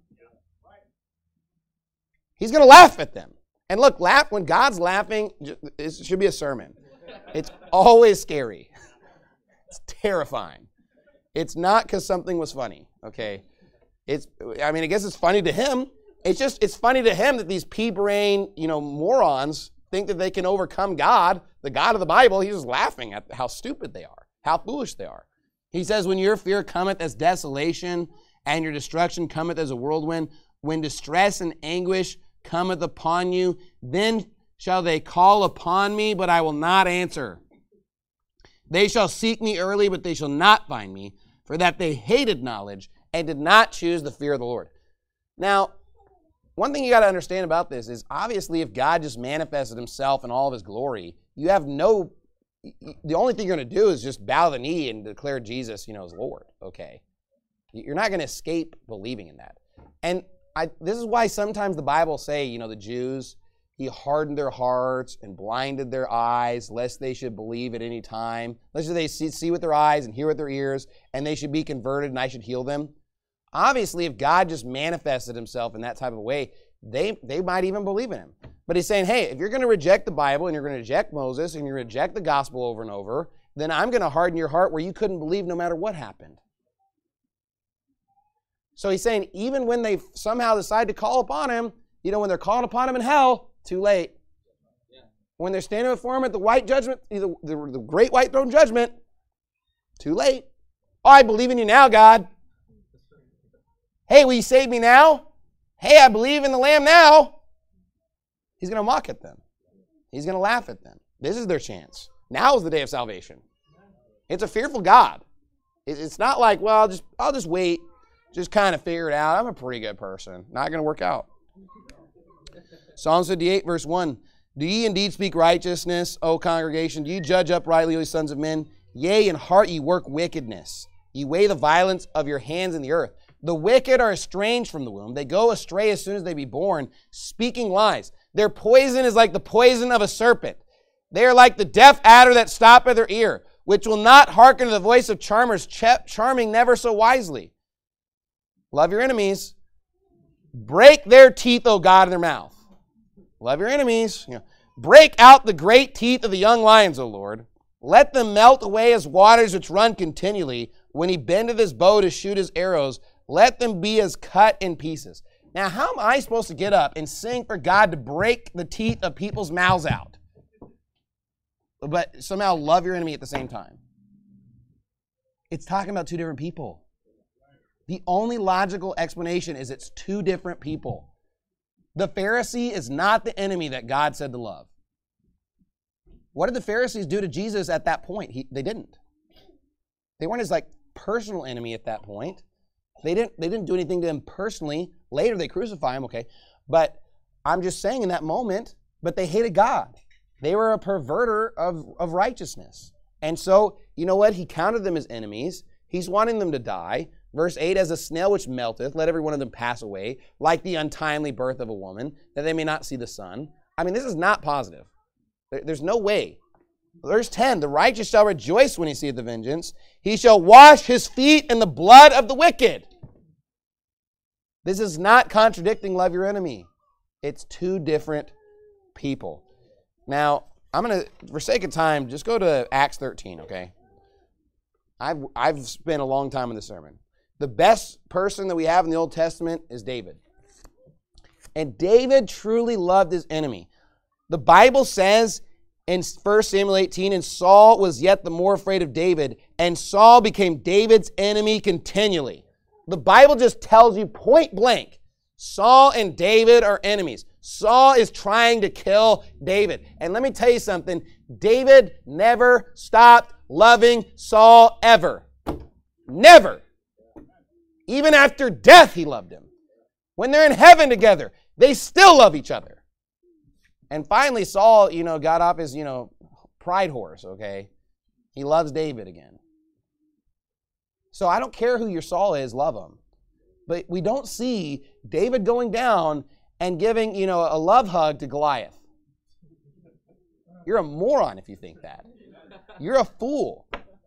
He's going to laugh at them. And look, when God's laughing, it should be a sermon. It's always scary. It's terrifying. It's not because something was funny, okay? I guess it's funny to him. It's funny to him that these pea-brain, morons think that they can overcome God, the God of the Bible. He's just laughing at how stupid they are, how foolish they are. He says, when your fear cometh as desolation, and your destruction cometh as a whirlwind, when distress and anguish cometh upon you, then shall they call upon me, but I will not answer. They shall seek me early, but they shall not find me, for that they hated knowledge and did not choose the fear of the Lord. Now, one thing you got to understand about this is, obviously, if God just manifested himself in all of his glory, the only thing you're going to do is just bow the knee and declare Jesus, as Lord, okay? You're not going to escape believing in that. And this is why sometimes the Bible say, the Jews, he hardened their hearts and blinded their eyes, lest they should believe at any time. Lest they see with their eyes and hear with their ears, and they should be converted and I should heal them. Obviously, if God just manifested himself in that type of way, they might even believe in him. But he's saying, hey, if you're going to reject the Bible and you're going to reject Moses and you reject the gospel over and over, then I'm going to harden your heart where you couldn't believe no matter what happened. So he's saying, even when they somehow decide to call upon him, when they're calling upon him in hell, too late. Yeah. When they're standing before him at the white judgment, the great white throne judgment, too late. Oh, I believe in you now, God. Hey, will you save me now? Hey, I believe in the Lamb now. He's going to mock at them. He's going to laugh at them. This is their chance. Now is the day of salvation. It's a fearful God. It's not like, well, I'll just wait. Just kind of figure it out. I'm a pretty good person. Not going to work out. Psalms 58, verse 1. Do ye indeed speak righteousness, O congregation? Do ye judge uprightly, O sons of men? Yea, in heart ye work wickedness. Ye weigh the violence of your hands in the earth. The wicked are estranged from the womb. They go astray as soon as they be born, speaking lies. Their poison is like the poison of a serpent. They are like the deaf adder that stoppeth their ear, which will not hearken to the voice of charmers, charming never so wisely. Love your enemies. Break their teeth, O God, in their mouth. Love your enemies. Break out the great teeth of the young lions, O Lord. Let them melt away as waters which run continually. When he bendeth his bow to shoot his arrows, let them be as cut in pieces. Now, how am I supposed to get up and sing for God to break the teeth of people's mouths out, but somehow love your enemy at the same time? It's talking about two different people. The only logical explanation is it's two different people. The Pharisee is not the enemy that God said to love. What did the Pharisees do to Jesus at that point? They didn't. They weren't his personal enemy at that point. They didn't do anything to him personally. Later they crucify him, okay. But I'm just saying in that moment, but they hated God. They were a perverter of righteousness. And so, you know what? He counted them as enemies. He's wanting them to die. Verse 8, as a snail which melteth, let every one of them pass away, like the untimely birth of a woman, that they may not see the sun. This is not positive. There's no way. Verse 10, the righteous shall rejoice when he seeth the vengeance. He shall wash his feet in the blood of the wicked. This is not contradicting love your enemy. It's two different people. Now, I'm going to, for sake of time, just go to Acts 13, okay? I've spent a long time in this sermon. The best person that we have in the Old Testament is David. And David truly loved his enemy. The Bible says in 1 Samuel 18, and Saul was yet the more afraid of David, and Saul became David's enemy continually. The Bible just tells you point blank, Saul and David are enemies. Saul is trying to kill David. And let me tell you something, David never stopped loving Saul ever. Never. Even after death, he loved him. When they're in heaven together, they still love each other. And finally, Saul, got off his, pride horse, okay? He loves David again. So I don't care who your Saul is, love him. But we don't see David going down and giving, a love hug to Goliath. You're a moron if you think that. You're a fool.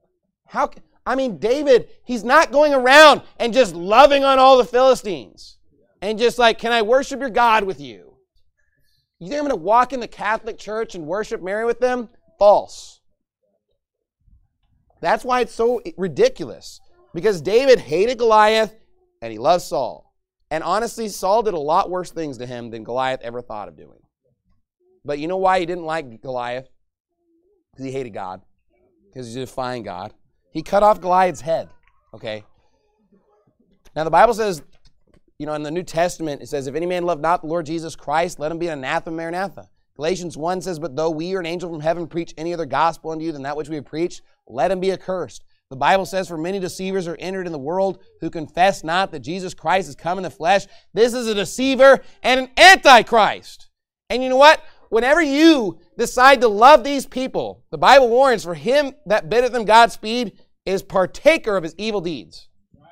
David, he's not going around and just loving on all the Philistines. And just like, can I worship your God with you? You think I'm going to walk in the Catholic Church and worship Mary with them? False. That's why it's so ridiculous. Because David hated Goliath and he loved Saul. And honestly, Saul did a lot worse things to him than Goliath ever thought of doing. But you know why he didn't like Goliath? Because he hated God. Because he's defying God. He cut off Goliath's head. Okay? Now the Bible says, in the New Testament, it says, if any man love not the Lord Jesus Christ, let him be an anathema, maranatha. Galatians 1 says, but though we or an angel from heaven preach any other gospel unto you than that which we have preached, let him be accursed. The Bible says, for many deceivers are entered in the world who confess not that Jesus Christ is come in the flesh. This is a deceiver and an antichrist. And you know what? Whenever you decide to love these people, the Bible warns, for him that biddeth them Godspeed is partaker of his evil deeds.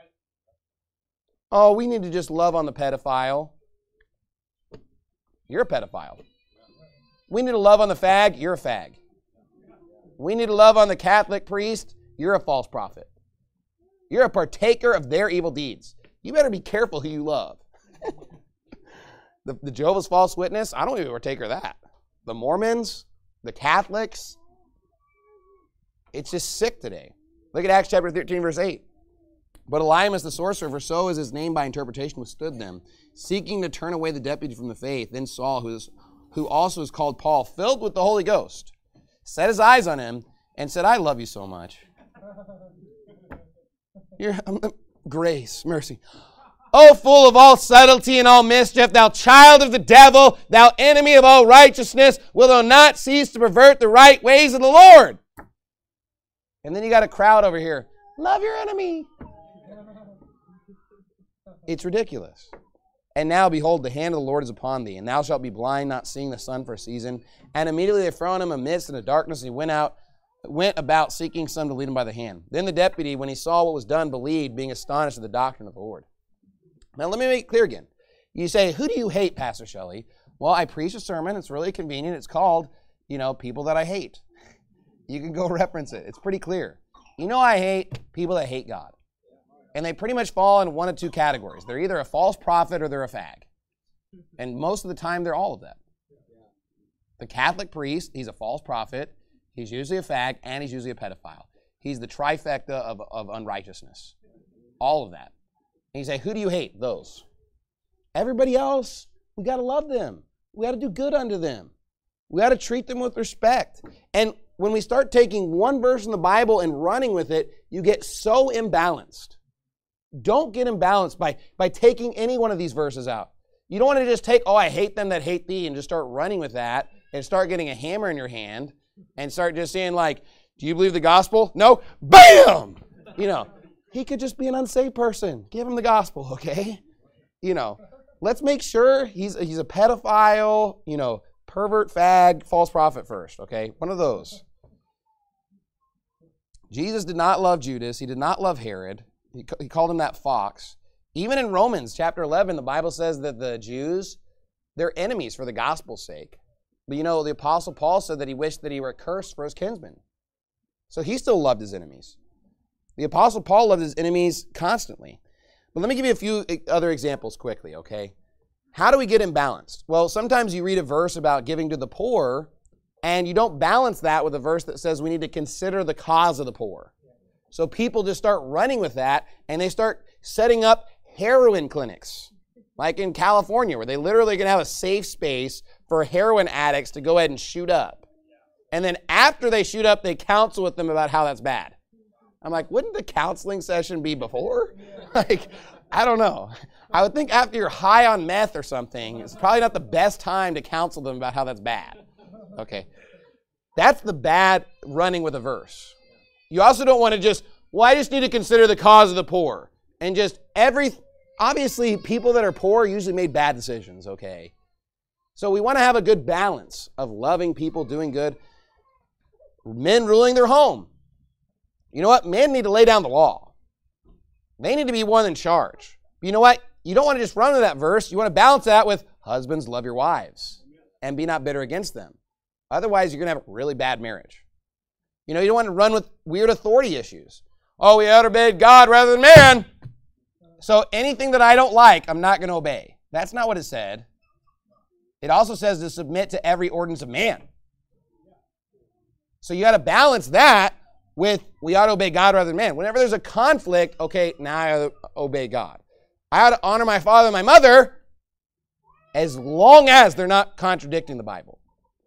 Oh, we need to just love on the pedophile. You're a pedophile. We need to love on the fag. You're a fag. We need to love on the Catholic priest. You're a false prophet. You're a partaker of their evil deeds. You better be careful who you love. The Jehovah's False Witness, I don't even partake of that. The Mormons, the Catholics. It's just sick today. Look at Acts chapter 13, verse 8. But Elymas the sorcerer, for so is his name by interpretation, withstood them, seeking to turn away the deputy from the faith. Then Saul, who also is called Paul, filled with the Holy Ghost, set his eyes on him and said, I love you so much. Grace, mercy. O full of all subtlety and all mischief, thou child of the devil, thou enemy of all righteousness, will thou not cease to pervert the right ways of the Lord? And then you got a crowd over here. Love your enemy. It's ridiculous. And now, behold, the hand of the Lord is upon thee, and thou shalt be blind, not seeing the sun for a season. And immediately they thrown him amidst in the darkness, and he went about seeking some to lead him by the hand. Then the deputy, when he saw what was done, believed, being astonished at the doctrine of the Lord. Now, let me make it clear again. You say, who do you hate, Pastor Shelley? Well, I preach a sermon. It's really convenient. It's called, People That I Hate. You can go reference it. It's pretty clear. I hate people that hate God. And they pretty much fall in one of two categories. They're either a false prophet or they're a fag. And most of the time, they're all of that. The Catholic priest, he's a false prophet. He's usually a fag, and he's usually a pedophile. He's the trifecta of unrighteousness. All of that. And you say, who do you hate? Those. Everybody else, we got to love them. We got to do good unto them. We got to treat them with respect. And when we start taking one verse in the Bible and running with it, you get so imbalanced. Don't get imbalanced by taking any one of these verses out. You don't want to just take, I hate them that hate thee, and just start running with that and start getting a hammer in your hand and start just saying like, do you believe the gospel? No? Bam! He could just be an unsaved person. Give him the gospel, okay? Let's make sure he's a pedophile, pervert, fag, false prophet first, okay? One of those. Jesus did not love Judas. He did not love Herod. He called him that fox. Even in Romans chapter 11, the Bible says that the Jews, they're enemies for the gospel's sake. But the Apostle Paul said that he wished that he were cursed for his kinsmen. So he still loved his enemies. The Apostle Paul loved his enemies constantly. But let me give you a few other examples quickly, okay? How do we get imbalanced? Well, sometimes you read a verse about giving to the poor, and you don't balance that with a verse that says we need to consider the cause of the poor. So people just start running with that, and they start setting up heroin clinics, like in California, where they literally can have a safe space for heroin addicts to go ahead and shoot up. And then after they shoot up, they counsel with them about how that's bad. I'm like, wouldn't the counseling session be before? I don't know. I would think after you're high on meth or something, it's probably not the best time to counsel them about how that's bad. Okay. That's the bad running with a verse. You also don't want to I just need to consider the cause of the poor. And just obviously, people that are poor usually made bad decisions, okay? So we want to have a good balance of loving people, doing good. Men ruling their home. You know what? Men need to lay down the law. They need to be one in charge. But you know what? You don't want to just run to that verse. You want to balance that with husbands, love your wives and be not bitter against them. Otherwise, you're going to have a really bad marriage. You know, you don't want to run with weird authority issues. Oh, we ought to obey God rather than man. So anything that I don't like, I'm not going to obey. That's not what it said. It also says to submit to every ordinance of man. So you got to balance that with we ought to obey God rather than man. Whenever there's a conflict, okay, now I ought to obey God. I ought to honor my father and my mother as long as they're not contradicting the Bible.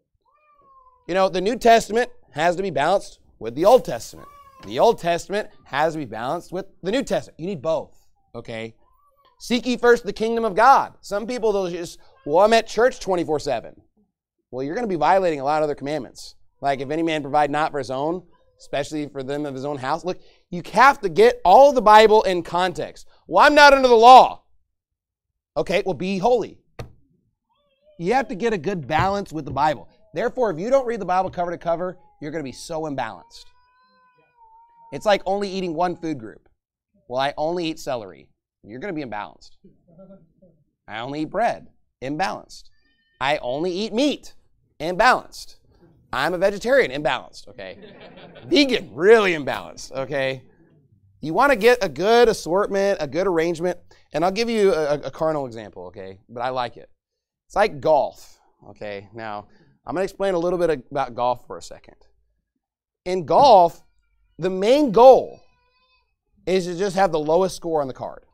You know, the New Testament has to be balanced with the Old Testament. The Old Testament has to be balanced with the New Testament. You need both, okay? Seek ye first the kingdom of God. Some people, they'll just, well, I'm at church 24/7. Well, you're going to be violating a lot of other commandments. Like, if any man provide not for his own, especially for them of his own house. Look, you have to get all of the Bible in context. Well, I'm not under the law. Okay, well, be holy. You have to get a good balance with the Bible. Therefore, if you don't read the Bible cover to cover, you're going to be so imbalanced. It's like only eating one food group. Well, I only eat celery. You're going to be imbalanced. I only eat bread. Imbalanced. I only eat meat. Imbalanced. I'm a vegetarian. Imbalanced. Okay. Vegan. Really imbalanced. Okay. You want to get a good assortment, a good arrangement. And I'll give you a carnal example, okay? But I like it. It's like golf, okay? Now, I'm going to explain a little bit about golf for a second. In golf, the main goal is to just have the lowest score on the card.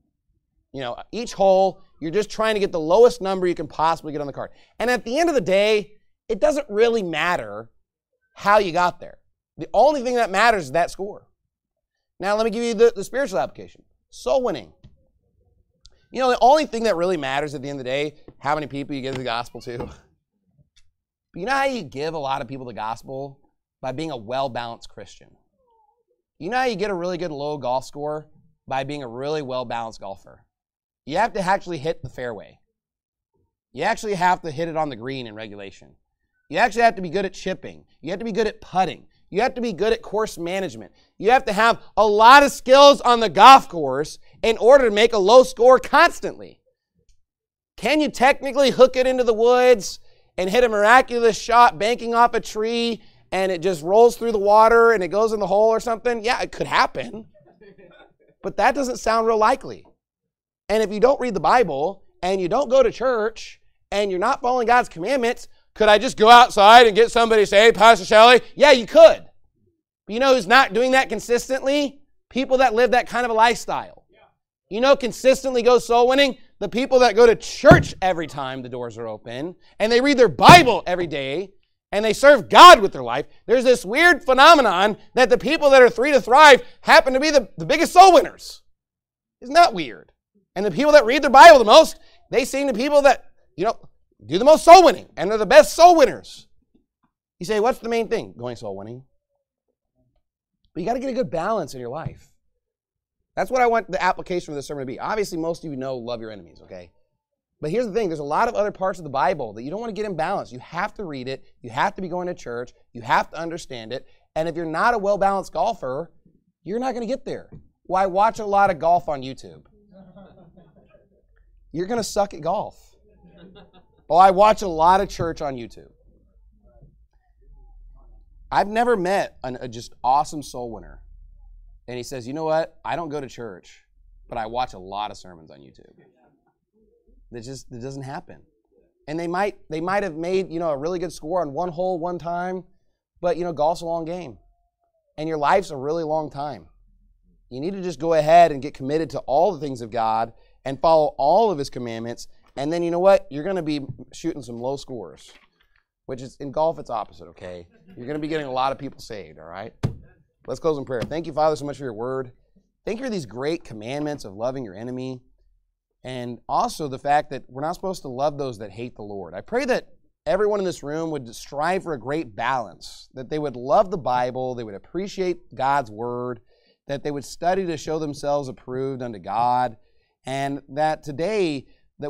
You know, each hole, you're just trying to get the lowest number you can possibly get on the card. And at the end of the day, it doesn't really matter how you got there. The only thing that matters is that score. Now, let me give you the spiritual application. Soul winning. You know, the only thing that really matters at the end of the day, how many people you give the gospel to. But you know how you give a lot of people the gospel? By being a well-balanced Christian. You know how you get a really good low golf score? By being a really well-balanced golfer. You have to actually hit the fairway. You actually have to hit it on the green in regulation. You actually have to be good at chipping. You have to be good at putting. You have to be good at course management. You have to have a lot of skills on the golf course in order to make a low score constantly. Can you technically hook it into the woods and hit a miraculous shot banking off a tree and it just rolls through the water and it goes in the hole or something? Yeah, it could happen. But that doesn't sound real likely. And if you don't read the Bible and you don't go to church and you're not following God's commandments, could I just go outside and get somebody to say, hey, Pastor Shelley? Yeah, you could. But you know who's not doing that consistently? People that live that kind of a lifestyle. You know, consistently go soul winning? The people that go to church every time the doors are open, and they read their Bible every day, and they serve God with their life. There's this weird phenomenon that the people that are 3 to thrive happen to be the biggest soul winners. Isn't that weird? And the people that read their Bible the most, they seem to people that, you know, do the most soul winning, and they're the best soul winners. You say, what's the main thing? Going soul winning. But you got to get a good balance in your life. That's what I want the application for this sermon to be. Obviously, most of you know love your enemies, okay? But here's the thing. There's a lot of other parts of the Bible that you don't want to get in balance. You have to read it. You have to be going to church. You have to understand it. And if you're not a well-balanced golfer, you're not going to get there. Well, I watch a lot of golf on YouTube. You're going to suck at golf. Oh, I watch a lot of church on YouTube. I've never met a just awesome soul winner. And he says, you know what? I don't go to church, but I watch a lot of sermons on YouTube. That doesn't happen. And they might have made, you know, a really good score on one hole one time, but, you know, golf's a long game. And your life's a really long time. You need to just go ahead and get committed to all the things of God and follow all of His commandments. And then, you know what? You're going to be shooting some low scores, which is, in golf, it's opposite, okay? You're going to be getting a lot of people saved, all right? Let's close in prayer. Thank you, Father, so much for your word. Thank you for these great commandments of loving your enemy, and also the fact that we're not supposed to love those that hate the Lord. I pray that everyone in this room would strive for a great balance, that they would love the Bible, they would appreciate God's word, that they would study to show themselves approved unto God, And that today